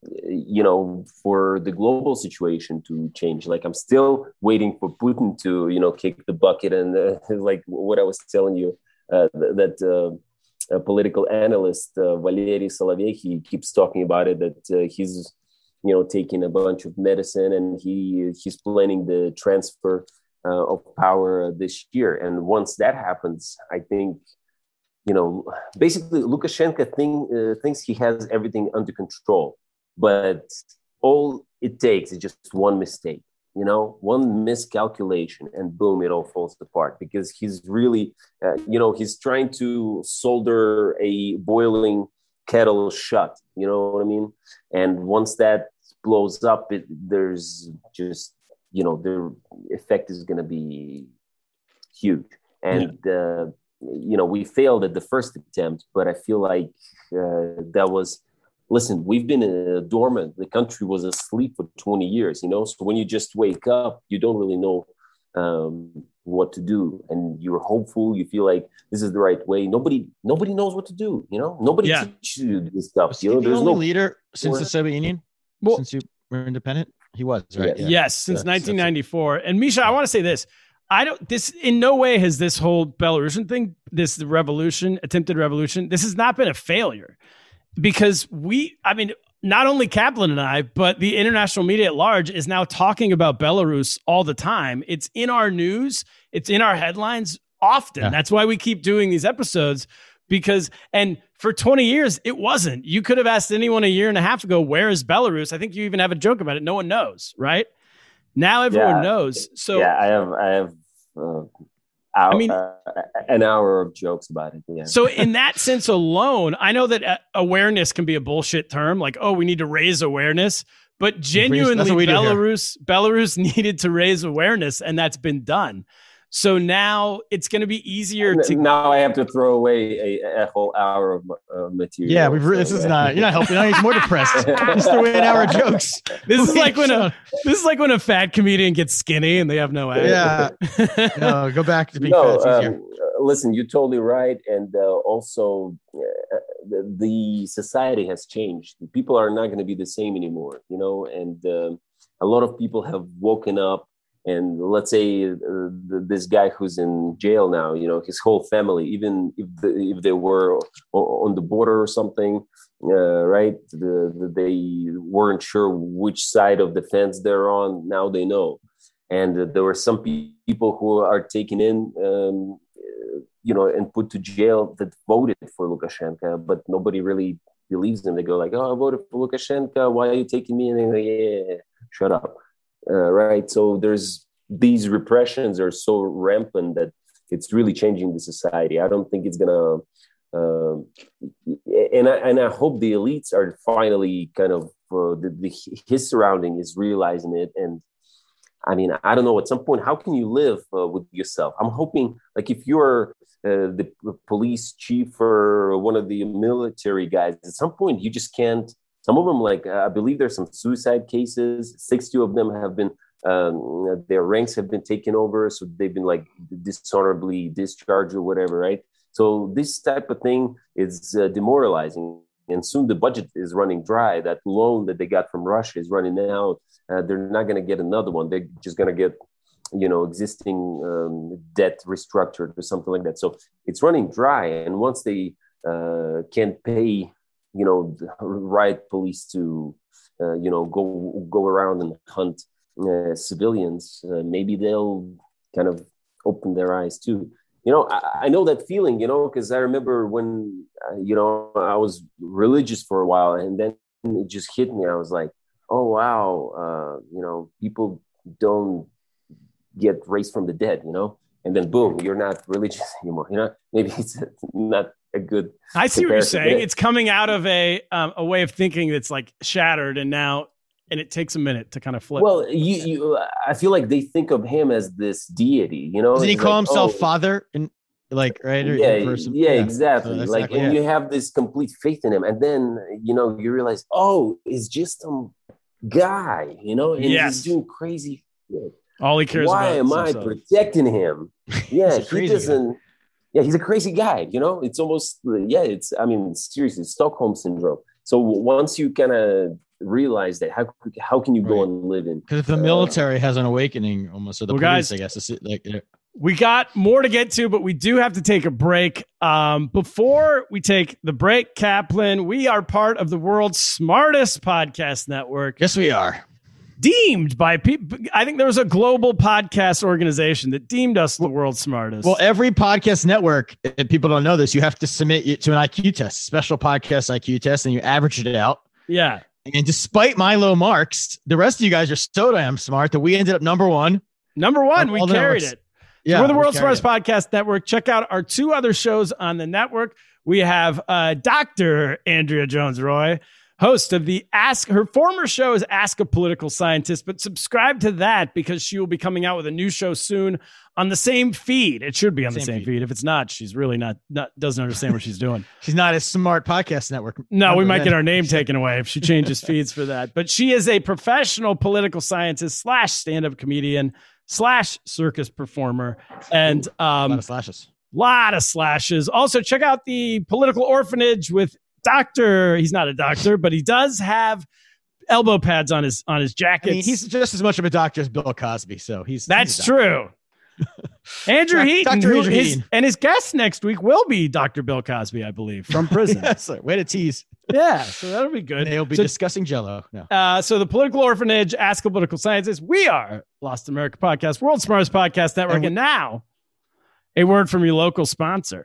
you know, for the global situation to change. Like I'm still waiting for Putin to, you know, kick the bucket. And uh, like what I was telling you, uh, that uh, a political analyst, uh, Valery Solovey, he keeps talking about it, that uh, he's, you know, taking a bunch of medicine and he he's planning the transfer uh, of power this year. And once that happens, I think, you know, basically Lukashenko think, uh, thinks he has everything under control. But all it takes is just one mistake, you know, one miscalculation, and boom, it all falls apart. Because he's really, uh, you know, he's trying to solder a boiling kettle shut, you know what I mean? And once that blows up, it, there's just, you know, the effect is going to be huge. And, yeah. uh, you know, we failed at the first attempt, but I feel like uh, that was, listen, we've been uh, dormant. The country was asleep for twenty years, you know? So when you just wake up, you don't really know um, what to do. And you're hopeful. You feel like this is the right way. Nobody nobody knows what to do, you know? Nobody yeah. teaches you this stuff. Was you know, he the there's only no leader since the Soviet Union? Well, since you were independent? He was, right? Yeah. Yeah. Yes, since yeah, nineteen ninety-four. And Misha, I want to say this. I don't, this in no way has this whole Belarusian thing, this revolution, attempted revolution, this has not been a failure. Because we, I mean, not only Kaplan and I, but the international media at large is now talking about Belarus all the time. It's in our news. It's in our headlines often. Yeah. That's why we keep doing these episodes, because, and for twenty years, it wasn't. You could have asked anyone a year and a half ago, where is Belarus? I think you even have a joke about it. No one knows, right? Now everyone yeah. knows. So yeah, I have, I have, uh... Hour, I mean, uh, an hour of jokes about it. Yeah. So in that sense alone, I know that uh, awareness can be a bullshit term. Like, oh, we need to raise awareness. But genuinely, Belarus Belarus needed to raise awareness, and that's been done. So now it's going to be easier to. Now I have to throw away a, a whole hour of uh, material. Yeah, we've. Re- so, this is yeah. not. You're not helping. Now he's more depressed. Just throw away an hour of jokes. This is like when a. This is like when a fat comedian gets skinny and they have no ass. Yeah. No, go back to being no, fat. It's easier. Um, listen, you're totally right, and uh, also uh, the, the society has changed. People are not going to be the same anymore, you know, and uh, a lot of people have woken up. And let's say uh, the, this guy who's in jail now, you know, his whole family, even if the, if they were on the border or something, uh, right? The, the, they weren't sure which side of the fence they're on. Now they know. And uh, there were some pe- people who are taken in, um, you know, and put to jail that voted for Lukashenko, but nobody really believes them. They go like, "Oh, I voted for Lukashenko. Why are you taking me?" And they're like, "Yeah, shut up." Uh, right. So there's these repressions are so rampant that it's really changing the society. I don't think it's gonna, um, and I and I hope the elites are finally kind of uh, the, the his surrounding is realizing it. And I mean, I don't know. At some point, how can you live uh, with yourself? I'm hoping, like, if you're uh, the police chief or one of the military guys, at some point you just can't. Some of them, like, uh, I believe there's some suicide cases. sixty of them have been um, their ranks have been taken over, so they've been like dishonorably discharged or whatever, right? So this type of thing is uh, demoralizing. And soon the budget is running dry. That loan that they got from Russia is running out. Uh, they're not going to get another one. They're just going to get, you know, existing um, debt restructured or something like that. So it's running dry. And once they uh, can't pay, you know, the riot police to, uh, you know, go go around and hunt uh, civilians, uh, maybe they'll kind of open their eyes too. You know, I, I know that feeling, you know, because I remember when, uh, you know, I was religious for a while, and then it just hit me. I was like, oh, wow, uh, you know, people don't get raised from the dead, you know, and then boom, you're not religious anymore. You know, maybe it's not a good. I see what you're saying. It's coming out of a um, a way of thinking that's like shattered, and now. And it takes a minute to kind of flip. Well, you, you, I feel like they think of him as this deity, you know? Doesn't he It's call like, himself oh, father? And like, right? Or yeah, person? yeah, exactly. So like, exactly, and yeah. you have this complete faith in him. And then, you know, you realize, oh, it's just some guy, you know? And Yes. he's doing crazy shit. All he cares Why about am is I himself. protecting him? Yeah, a he crazy doesn't. Yeah, he's a crazy guy, you know? It's almost, yeah, it's, I mean, seriously, Stockholm syndrome. So once you kind of realize that, how how can you go Right. and live in? Because the military has an awakening almost. So the Well, police, guys- I guess, is like, yeah. We got more to get to, but we do have to take a break. Um, before we take the break, Kaplan, we are part of the world's smartest podcast network, yes, we are. deemed by people. I think there was a global podcast organization that deemed us the world's smartest. Well, every podcast network, and people don't know this, you have to submit it to an I Q test, special podcast I Q test, and you average it out. yeah. And despite my low marks, the rest of you guys are so damn smart that we ended up number one. Number one, Of we all the carried networks. it. Yeah, We're the we World's carried Smartest Podcast Network. Check out our two other shows on the network. We have uh, Doctor Andrea Jones-Roy, host of the Ask. Her former show is Ask a Political Scientist, but subscribe to that because she will be coming out with a new show soon on the same feed. It should be on the Same same feed. feed. If it's not, she's really not, not doesn't understand what she's doing. She's not a smart podcast network. No, we member might then. get our name taken away if she changes feeds for that. But she is a professional political scientist slash stand-up comedian slash circus performer, and A lot um, of slashes. lot of slashes. Also, check out the Political Orphanage with Doctor. He's not a doctor, but he does have elbow pads on his on his I jacket. mean, he's just as much of a doctor as Bill Cosby, so he's That's he's a doctor. true. Andrew Doc- Heaton, Doctor who Andrew his- Heaton. and his guest next week will be Doctor Bill Cosby, I believe, from prison. Yes, sir. Way to tease. Yeah, so that'll be good. And they'll be So- discussing Jello. No. Uh, so the Political Orphanage, Ask a Political Scientist. We are Lost America Podcast, World's Smartest Podcast Network, And and now a word from your local sponsor.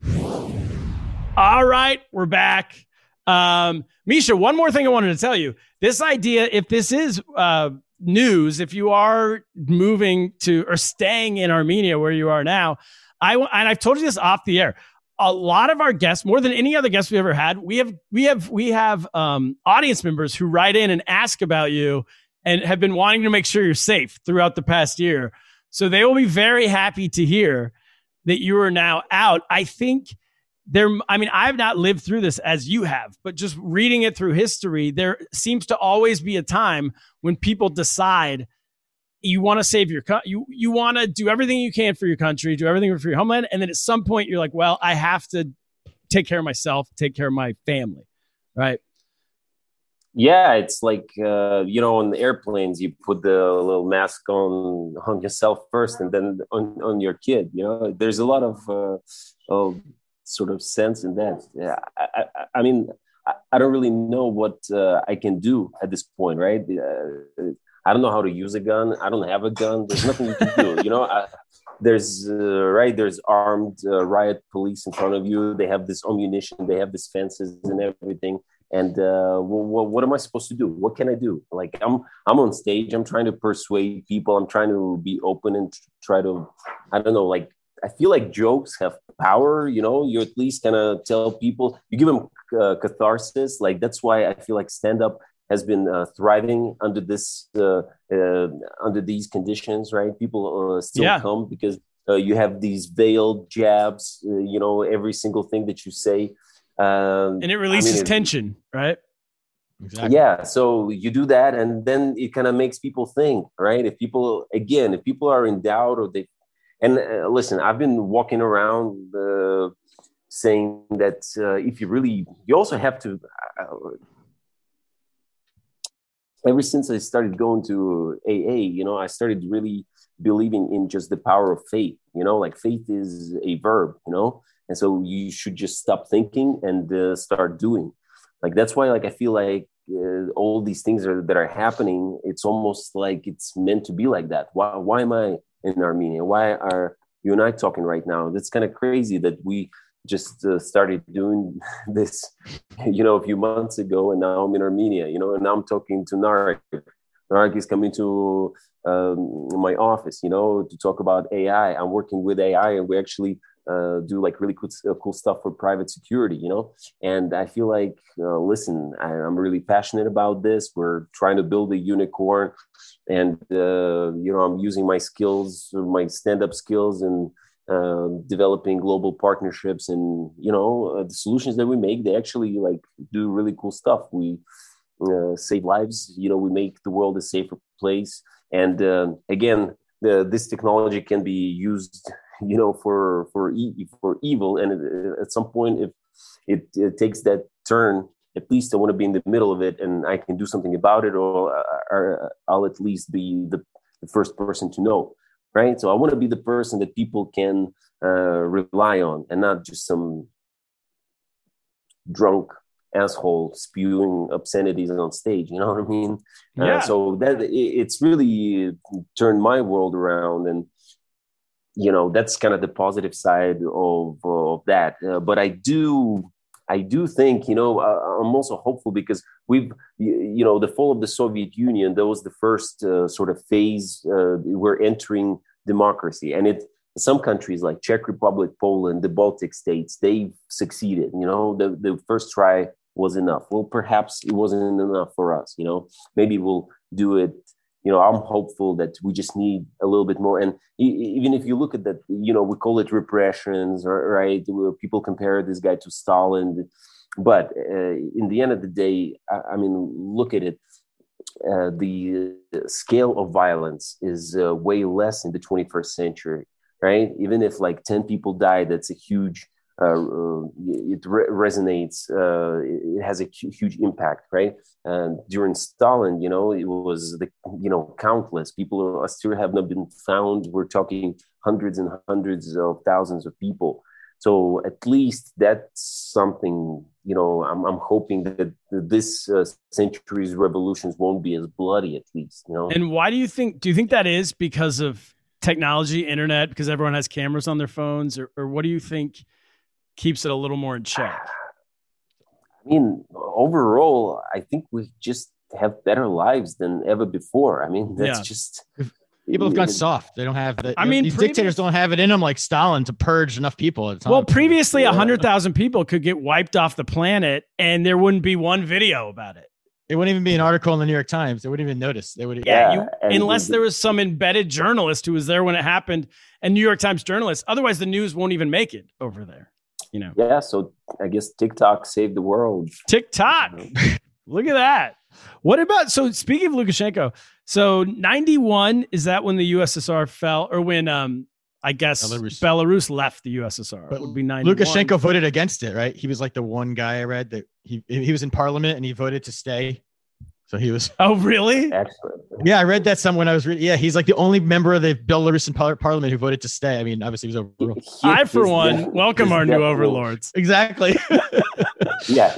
All right, we're back. Um, Misha, one more thing I wanted to tell you. This idea, if this is uh, news, if you are moving to or staying in Armenia where you are now, I w- and I've told you this off the air. A lot of our guests, more than any other guests we ever had, we have we have we have um, audience members who write in and ask about you and have been wanting to make sure you're safe throughout the past year. So they will be very happy to hear that you are now out. I think there, I mean, I've not lived through this as you have, but just reading it through history, there seems to always be a time when people decide you want to save your, co- you, you want to do everything you can for your country, do everything for your homeland. And then at some point you're like, well, I have to take care of myself, take care of my family. Right. Yeah, it's like, uh, you know, on the airplanes, you put the little mask on on yourself first and then on, on your kid, you know, there's a lot of, uh, of sort of sense in that. Yeah, I, I, I mean, I, I don't really know what uh, I can do at this point, right? Uh, I don't know how to use a gun. I don't have a gun. There's nothing you can do, you know? I, there's, uh, right, there's armed uh, riot police in front of you. They have this ammunition. They have these fences and everything. And uh, well, what am I supposed to do? What can I do? Like I'm, I'm on stage. I'm trying to persuade people. I'm trying to be open and try to, I don't know. Like I feel like jokes have power. You know, you at least kind of tell people. You give them uh, catharsis. Like that's why I feel like stand up has been uh, thriving under this, uh, uh, under these conditions. Right? People uh, still Yeah. come because uh, you have these veiled jabs. Uh, you know, every single thing that you say. Um, And it releases I mean, it- tension, right? Exactly. Yeah, so you do that, and then it kind of makes people think, right? If people, again, if people are in doubt or they, and uh, listen, I've been walking around uh, saying that uh, if you really, you also have to. Uh, ever since I started going to A A, you know, I started really believing in just the power of faith. You know, like faith is a verb, you know, and so you should just stop thinking and uh, start doing. Like that's why, like I feel like uh, all these things are, that are happening. It's almost like it's meant to be like that. Why? Why am I in Armenia? Why are you and I talking right now? That's kind of crazy that we just uh, started doing this, you know, a few months ago, and now I'm in Armenia. You know, and now I'm talking to Narek. Narek is coming to um, my office, you know, to talk about A I. I'm working with A I, and we actually. Uh, do like really cool, uh, cool stuff for private security, you know? And I feel like, uh, listen, I, I'm really passionate about this. We're trying to build a unicorn, and, uh, you know, I'm using my skills, my stand-up skills, and uh, developing global partnerships. And, you know, uh, the solutions that we make, they actually like do really cool stuff. We uh, save lives, you know, we make the world a safer place. And uh, again, the, this technology can be used you know, for for e- for evil, and it, at some point, if it, it takes that turn, at least I want to be in the middle of it, and I can do something about it, or, or I'll at least be the, the first person to know, right? So I want to be the person that people can uh, rely on, and not just some drunk asshole spewing obscenities on stage. You know what I mean? Yeah. Uh, so that it, it's really turned my world around, and. You know, that's kind of the positive side of, of that. Uh, but I do, I do think, you know, uh, I'm also hopeful because we've, you, you know, the fall of the Soviet Union, that was the first uh, sort of phase. Uh, we're entering democracy, and it, some countries like Czech Republic, Poland, the Baltic states, they've succeeded. You know, the, the first try was enough. Well, perhaps it wasn't enough for us. You know, maybe we'll do it. You know, I'm hopeful that we just need a little bit more. And e- even if you look at that, you know, we call it repressions, right? People compare this guy to Stalin. But uh, in the end of the day, I, I mean, look at it. Uh, the scale of violence is uh, way less in the twenty-first century, right? Even if like ten people die, that's a huge, uh, it re- resonates, uh, it has a huge impact, right? And during Stalin, you know, it was the, you know, countless people still have not been found. We're talking hundreds and hundreds of thousands of people. So at least that's something, you know, I'm, I'm hoping that this uh, century's revolutions won't be as bloody, at least, you know. And why do you think, do you think that is because of technology, internet, because everyone has cameras on their phones, or, or what do you think keeps it a little more in check? I mean, overall, I think we just have better lives than ever before. I mean, that's yeah. just... People have gone soft. They don't have the, I mean, these previous, dictators don't have it in them like Stalin to purge enough people at a time. Well, previously, one hundred thousand people could get wiped off the planet and there wouldn't be one video about it. It wouldn't even be an article in the New York Times. They wouldn't even notice. They would, yeah, you, unless there was some embedded journalist who was there when it happened, and New York Times journalists. Otherwise, the news won't even make it over there. You know. Yeah, so I guess TikTok saved the world. TikTok, look at that. What about, so speaking of Lukashenko, so ninety-one, is that when the U S S R fell, or when um I guess Belarus, Belarus left the U S S R? But it would be ninety-one. Lukashenko voted against it, right? He was like the one guy I read that he he was in parliament and he voted to stay. So he was. Oh, really? Excellent. Yeah, I read that some when I was reading. Yeah, he's like the only member of the Belarusian par- parliament who voted to stay. I mean, obviously he was overruled. I, for one, death, welcome our new overlords. Exactly. Yeah.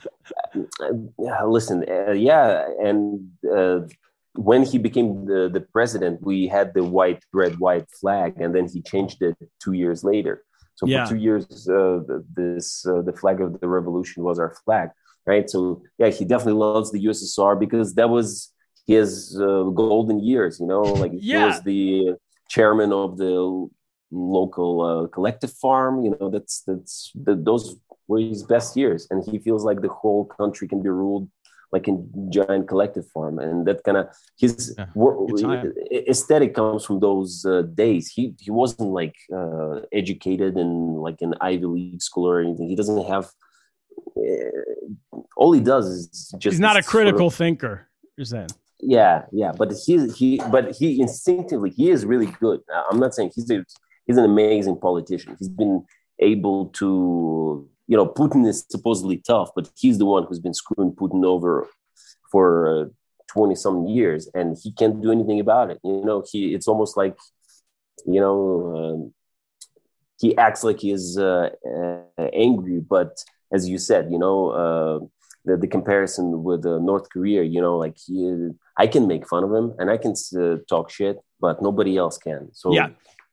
Uh, listen, uh, yeah, and uh, when he became the, the president, we had the white, red, white flag, and then he changed it two years later. So yeah. for two years, uh, this uh, the flag of the revolution was our flag, right? So yeah, he definitely loves the U S S R because that was his uh, golden years, you know, like yeah. he was the chairman of the local uh, collective farm, you know, that's that's the, those were his best years, and he feels like the whole country can be ruled like a giant collective farm, and that kind of his yeah, wor- aesthetic comes from those uh, days. He he wasn't like uh, educated in like an Ivy League school or anything. He doesn't have uh, all he does is just. He's not a critical sort of, thinker. You're saying. Yeah, yeah, but he he but he instinctively he is really good. I'm not saying he's a, he's an amazing politician. He's been able to, you know, Putin is supposedly tough, but he's the one who's been screwing Putin over for twenty uh, some years, and he can't do anything about it. You know, he it's almost like, you know, um, he acts like he is uh, uh, angry, but as you said, you know, uh, the, the comparison with uh, North Korea, you know, like he, I can make fun of him and I can uh, talk shit, but nobody else can. So yeah.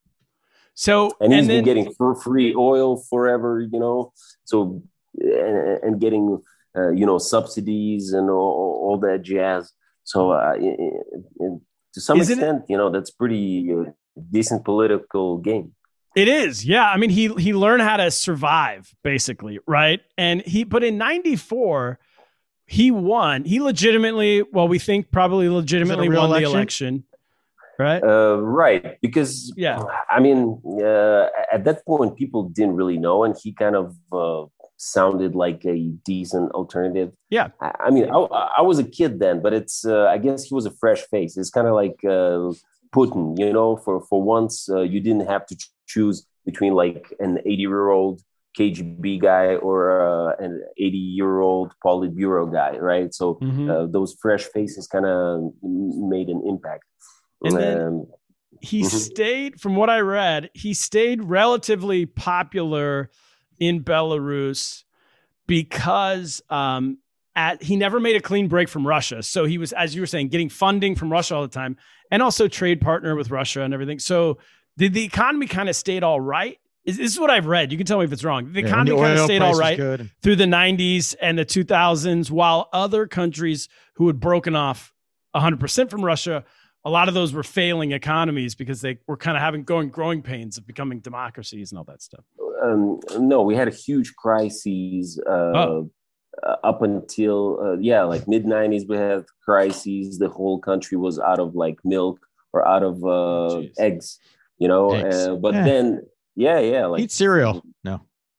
So and he's and been then, getting for free oil forever, you know. So and, and getting uh, you know, subsidies and all, all that jazz. So uh, in, in, to some Isn't extent, it, you know, that's pretty uh, decent political game. It is, yeah. I mean, he he learned how to survive, basically, right? And he, but in ninety-four, he won. He legitimately, well, we think probably legitimately won election? the election, right? Uh, right, because yeah, I mean, uh, at that point, people didn't really know, and he kind of uh, sounded like a decent alternative. Yeah, I, I mean, I, I was a kid then, but it's uh, I guess he was a fresh face. It's kind of like uh, Putin, you know. For for once, uh, you didn't have to choose between like an eighty-year-old K G B guy or uh, an eighty-year-old Politburo guy, right? So mm-hmm. uh, those fresh faces kind of made an impact. And then um, he mm-hmm. stayed, from what I read, he stayed relatively popular in Belarus because um, at he never made a clean break from Russia. So he was, as you were saying, getting funding from Russia all the time, and also trade partner with Russia and everything. So did the economy kind of stayed all right? This is what I've read. You can tell me if it's wrong. The yeah, economy the kind of stayed all right good. through the nineties and the two thousands, while other countries who had broken off one hundred percent from Russia, a lot of those were failing economies because they were kind of having going growing pains of becoming democracies and all that stuff. Um, no, we had a huge crises uh, oh. uh, up until, uh, yeah, like mid nineties, we had crises. The whole country was out of like milk or out of uh, oh, eggs. You know, uh, but yeah. then, yeah, yeah. Like eat cereal. No,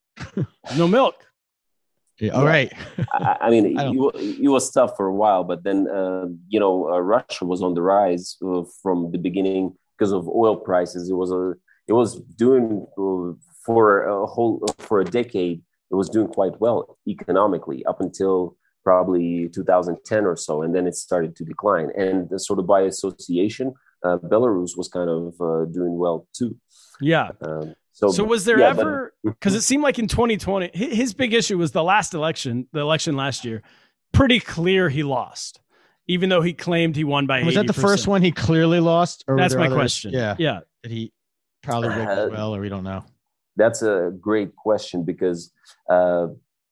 no milk. Yeah, all right. I, I mean, I it, it was tough for a while, but then, uh, you know, uh, Russia was on the rise uh, from the beginning because of oil prices. It was a, it was doing uh, for a whole, for a decade, it was doing quite well economically up until probably two thousand ten or so. And then it started to decline. And uh, sort of by association, Uh, Belarus was kind of uh, doing well too. Yeah. Um, so, so was there yeah, ever, because it seemed like in twenty twenty, his big issue was the last election, the election last year, pretty clear he lost, even though he claimed he won by was eighty percent. that the first one he clearly lost? Or that's my others? question. Yeah. Yeah. Did he probably rigged uh, well, or we don't know? That's a great question because uh,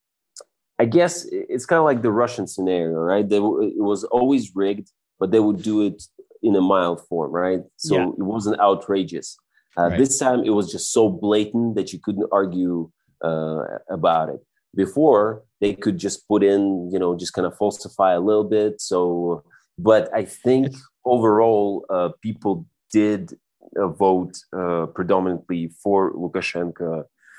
I guess it's kind of like the Russian scenario, right? They, it was always rigged, but they would do it in a mild form, right? So yeah. it wasn't outrageous. Uh, right. This time it was just so blatant that you couldn't argue uh, about it. Before, they could just put in, you know, just kind of falsify a little bit. So, but I think overall, uh, people did uh, vote uh, predominantly for Lukashenko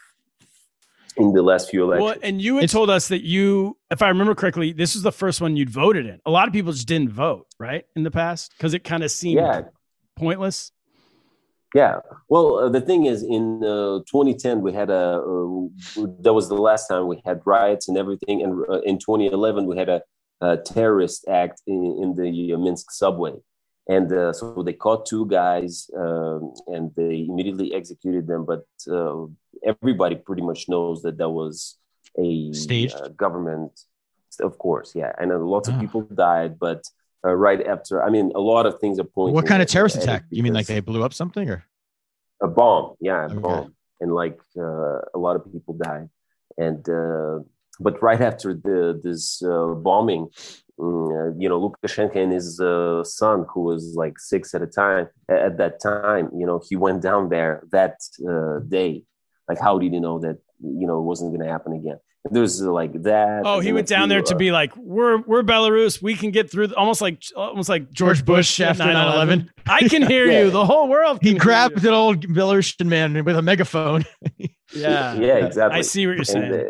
in the last few elections. Well, and you had it's, told us that you, if I remember correctly, this was the first one you'd voted in. A lot of people just didn't vote, right, in the past because it kind of seemed yeah. pointless. Yeah. Well, uh, the thing is, in uh, twenty ten, we had a, uh, that was the last time we had riots and everything. And uh, in twenty eleven, we had a, a terrorist act in, in the uh, Minsk subway. And uh, so they caught two guys um, and they immediately executed them. But uh, everybody pretty much knows that that was a uh, government, of course. Yeah. And uh, lots oh. of people died. But uh, right after, I mean, a lot of things are pointing. What kind of terrorist attack? You mean like they blew up something or? A bomb. Yeah. A okay. bomb. And like uh, a lot of people died. And, uh, but right after the this uh, bombing, Uh, you know, Lukashenko and his uh, son, who was like six at a time at that time, you know, he went down there that uh, day. Like, how did he know that, you know, it wasn't going to happen again? There's uh, like that. Oh, he went down there uh, to be like, we're we're Belarus. We can get through. The, almost like almost like George, George Bush, Bush after nine eleven. I can hear yeah. you. The whole world. He grabbed an old Belarusian man with a megaphone. yeah, yeah, exactly. I see what you're saying. And, uh,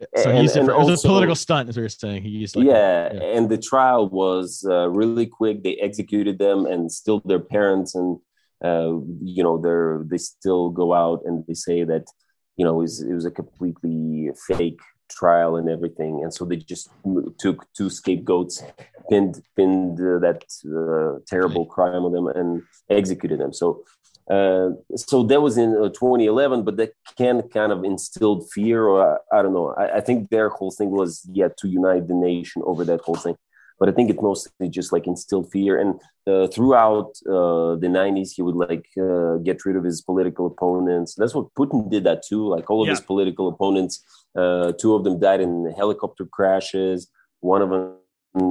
So he and, used it, and for, it was also, a political stunt, as we were saying. He used like yeah, yeah. and the trial was uh, really quick. They executed them, and still their parents and uh, you know they're they still go out and they say that you know it was, it was a completely fake trial and everything, and so they just took two scapegoats, pinned pinned uh, that uh, terrible crime on them, and executed them. So. Uh, so that was in uh, twenty eleven, but that can kind of instilled fear, or I, I don't know. I, I think their whole thing was yeah to unite the nation over that whole thing, but I think it mostly just like instilled fear. And uh, throughout uh, the nineties, he would like uh, get rid of his political opponents. That's what Putin did that too. Like all of yeah. his political opponents, uh, two of them died in helicopter crashes. One of them.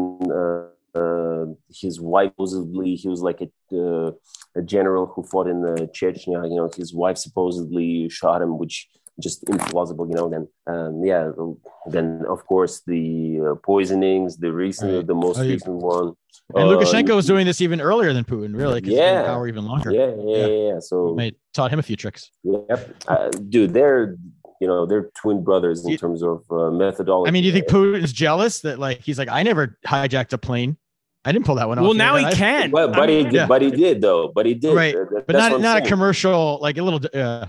Uh, Uh, his wife supposedly he was like a, uh, a general who fought in the Chechnya. You know, his wife supposedly shot him, which just implausible. You know, then um, yeah, then of course the uh, poisonings, the recent, right. the most oh, yeah. recent one. And uh, Lukashenko was doing this even earlier than Putin, really. Yeah, he's been in power even longer. Yeah, yeah, yeah. yeah. So they taught him a few tricks. Yep, uh, dude, they're. You know, they're twin brothers in terms of uh, methodology. I mean, do you think Putin's jealous that like he's like, I never hijacked a plane. I didn't pull that one off. Well, now he I, can. But, but, he did, yeah. but he did, though. But he did. Right. That, but not, not a commercial, like a little. Uh...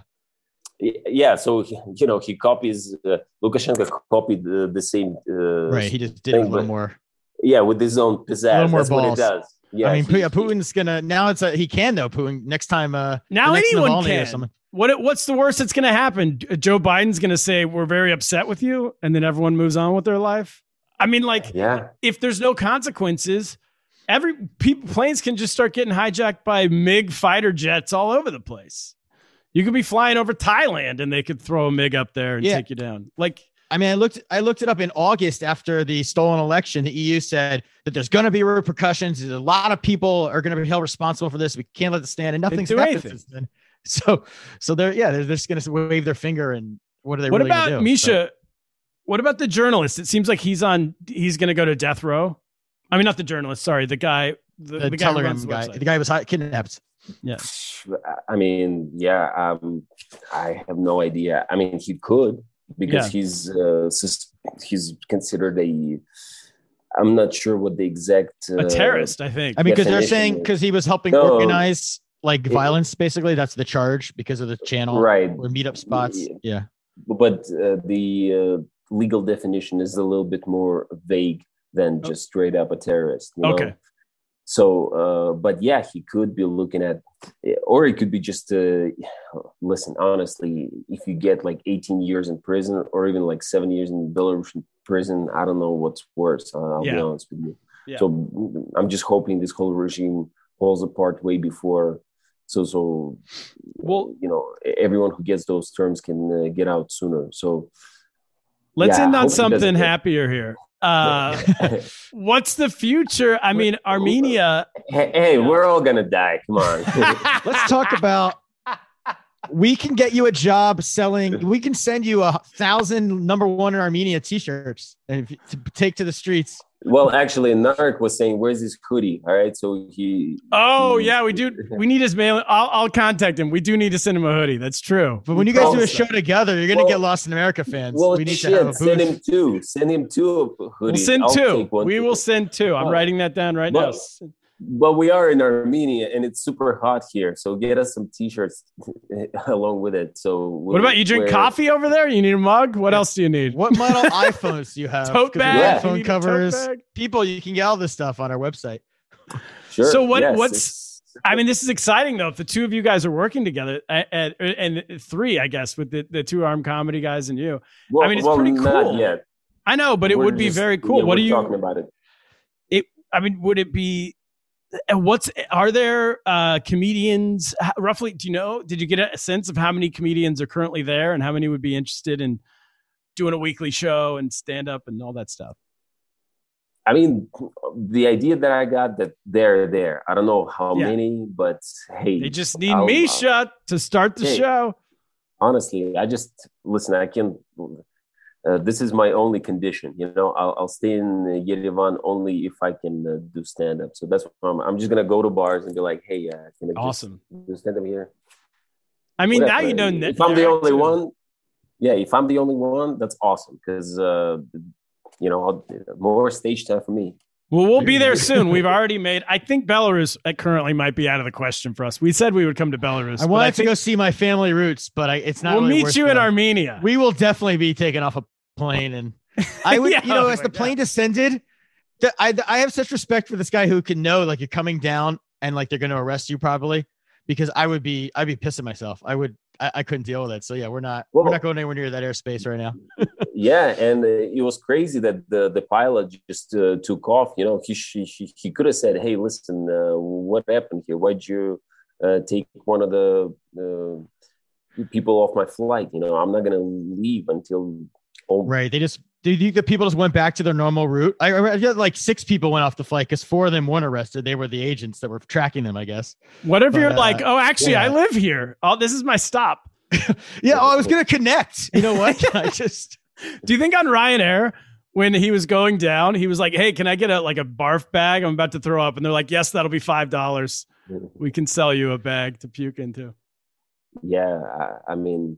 Yeah. So, you know, he copies, uh, Lukashenko copied the, the same. Uh, right. He just did thing, a little more. Yeah. With his own pizzazz. A little more That's balls. What it does. Yeah. I mean, he, Putin's going to, now it's a, he can, though. Putin, next time. Uh, now anyone can. What What's the worst that's going to happen? Joe Biden's going to say, we're very upset with you. And then everyone moves on with their life. I mean, like, yeah. if there's no consequences, every people, planes can just start getting hijacked by MiG fighter jets all over the place. You could be flying over Thailand and they could throw a MiG up there and yeah. take you down. Like, I mean, I looked, I looked it up in August after the stolen election. The E U said that there's going to be repercussions. A lot of people are going to be held responsible for this. We can't let it stand, and nothing's happened since then. So, so they're yeah, they're, they're just going to wave their finger, and what are they? What really about do? Misha? So, what about the journalist? It seems like he's on. He's going to go to death row. I mean, not the journalist. Sorry, the guy. The, the, the Telegram guy. guy. The guy was kidnapped. Yeah. I mean, yeah. Um, I have no idea. I mean, he could because yeah. he's uh, he's considered a. I'm not sure what the exact uh, a terrorist. I think. I mean, because they're saying because he was helping no. organize. Like it, violence, basically, that's the charge because of the channel, right? Or meetup spots, yeah. But uh, the uh, legal definition is a little bit more vague than just straight up a terrorist. You okay. know? So, uh, but yeah, he could be looking at, or it could be just. Uh, listen, honestly, if you get like eighteen years in prison, or even like seven years in Belarusian prison, I don't know what's worse. Uh, I'll yeah. be honest with you. Yeah. So, I'm just hoping this whole regime falls apart way before. So, so, well, you know, everyone who gets those terms can uh, get out sooner. So, let's yeah, end on something happier here. Uh, what's the future? I mean, Armenia. Hey, hey, we're all gonna die. Come on. Let's talk about. We can get you a job selling. We can send you a thousand number one in Armenia T-shirts and to take to the streets. Well, actually, Narek was saying, "Where's his hoodie?" All right, so he. Oh he, yeah, we do. We need his mail. I'll, I'll contact him. We do need to send him a hoodie. That's true. But when you guys do a show together, you're gonna well, get Lost in America fans. Well, we need shit, to have a send him two. Send him two hoodies. We'll send I'll two. We will send two. I'm oh. writing that down right but, now. But we are in Armenia, and it's super hot here. So get us some T-shirts along with it. So we'll, what about you? Drink wear... coffee over there? You need a mug? What yeah. else do you need? What model iPhones do you have? Tote bag. Yeah. iPhone covers. People, you can get all this stuff on our website. Sure. So what? Yes, what's? it's... I mean, this is exciting though. If the two of you guys are working together, and, and three, I guess, with the, the two armed comedy guys and you. Well, I mean, it's well, pretty cool. Not yet. I know, but it we're would be just, very cool. Yeah, what are you talking about it? It. I mean, would it be? And what's are there uh, comedians roughly? Do you know? Did you get a sense of how many comedians are currently there, and how many would be interested in doing a weekly show and stand up and all that stuff? I mean, the idea that I got that they're there. I don't know how yeah. many, but hey, they just need I'll, Misha uh, to start the hey, show. Honestly, I just listen. I can. Uh, this is my only condition, you know. I'll, I'll stay in uh, Yerevan only if I can uh, do stand up. So that's what I'm. I'm just gonna go to bars and be like, "Hey, uh, can I awesome just do stand up here?" I mean, Whatever. now you know. If I'm the only too. one, yeah, if I'm the only one, that's awesome because uh, you know I'll, more stage time for me. Well, we'll be there soon. We've already made. I think Belarus currently might be out of the question for us. We said we would come to Belarus. I wanted I to go see my family roots, but I, it's not. We'll really meet worth you going. in Armenia. We will definitely be taking off a plane, and I would, Yeah, you know, oh as my the God. plane descended, th- I I have such respect for this guy who can know like you're coming down and like they're going to arrest you probably, because I would be I'd be pissing myself. I would I, I couldn't deal with it. So yeah, we're not Well, we're not going anywhere near that airspace right now. Yeah, and uh, it was crazy that the the pilot just uh, took off. You know, he he he, he could have said, "Hey, listen, uh, what happened here? Why'd you uh, take one of the uh, people off my flight? You know, I'm not gonna leave until." Oh, Right. They just, do you think the people just went back to their normal route? I, I read like six people went off the flight because four of them weren't arrested. They were the agents that were tracking them, I guess. What if But, you're uh, like, oh, actually, yeah. I live here. Oh, this is my stop. Yeah. Oh, I was going to connect. You know what? I just, Do you think on Ryanair, when he was going down, he was like, hey, can I get a like a barf bag? I'm about to throw up. And they're like, yes, that'll be five dollars. We can sell you a bag to puke into. Yeah, I, I mean,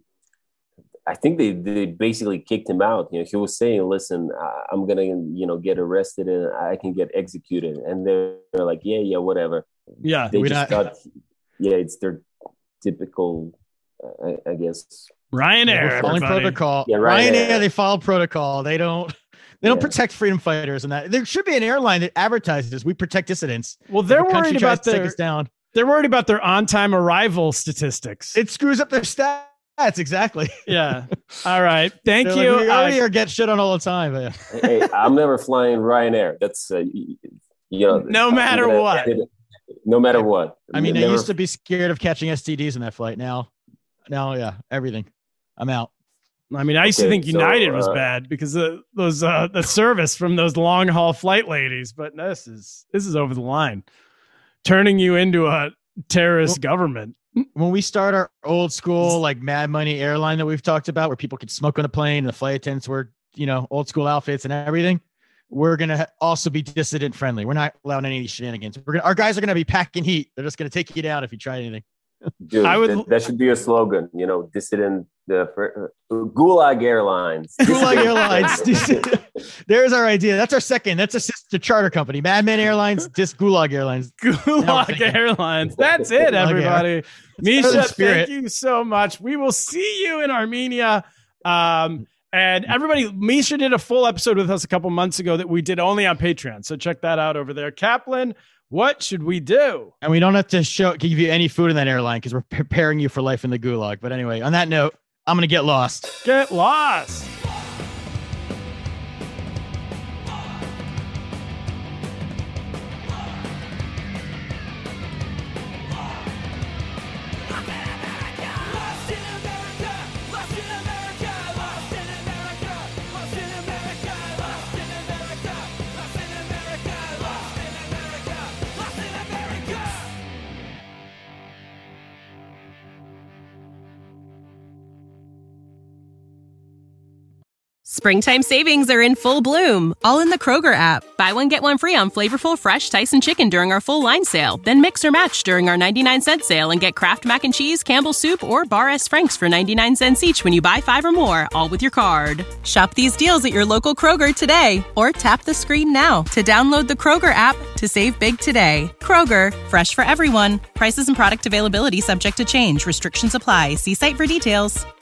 I think they, they basically kicked him out. You know, he was saying, "Listen, I- I'm gonna, you know, get arrested and I can get executed." And they're, they're like, "Yeah, yeah, whatever." Yeah. They we just not- thought, yeah, it's their typical, uh, I, I guess. Ryanair, we're following everybody. protocol. Yeah, Ryanair. Ryanair, they follow protocol. They don't, they don't Yeah. protect freedom fighters and that. There should be an airline that advertises we protect dissidents. Well, If they're a country worried tries about to take their us down. they're worried about their on-time arrival statistics. It screws up their stats. Exactly. yeah. All right. Thank They're you. Like, we Uh, already are get shit on all the time. But yeah. Hey, I'm never flying Ryanair. That's uh, you know, No I'm matter gonna- what. No matter what. I mean, I Never- used to be scared of catching S T Ds in that flight. Now, now, yeah, everything. I'm out. I mean, I used to Okay, think so, United was uh, bad because of those uh, the service from those long haul flight ladies, but this is this is over the line, turning you into a terrorist Well- government. When we start our old school like Mad Money airline that we've talked about, where people could smoke on a plane and the flight attendants were, you know, old school outfits and everything, we're gonna ha- also be dissident friendly. We're not allowing any shenanigans. We're gonna, our guys are gonna be packing heat. They're just gonna take you down if you try anything. Dude, I would- that, that should be a slogan. You know, dissident, uh, for, uh, Gulag Airlines. Gulag Dissident- Airlines. There's our idea. That's our second. That's a sister charter company. Madman Airlines, Dis Gulag Airlines. Gulag thinking- Airlines. That's it, Gulag Air. everybody. better Misha, than Spirit. thank you so much. We will see you in Armenia. Um, and everybody, Misha did a full episode with us a couple months ago that we did only on Patreon. So check that out over there. Kaplan, what should we do? And we don't have to show give you any food in that airline because we're preparing you for life in the gulag. But anyway, on that note, I'm gonna get lost. Get lost. Springtime savings are in full bloom, all in the Kroger app. Buy one, get one free on flavorful, fresh Tyson chicken during our full line sale. Then mix or match during our ninety-nine cent sale and get Kraft Mac and Cheese, Campbell's Soup, or Bar S. Frank's for ninety-nine cents each when you buy five or more, all with your card. Shop these deals at your local Kroger today, or tap the screen now to download the Kroger app to save big today. Kroger, fresh for everyone. Prices and product availability subject to change. Restrictions apply. See site for details.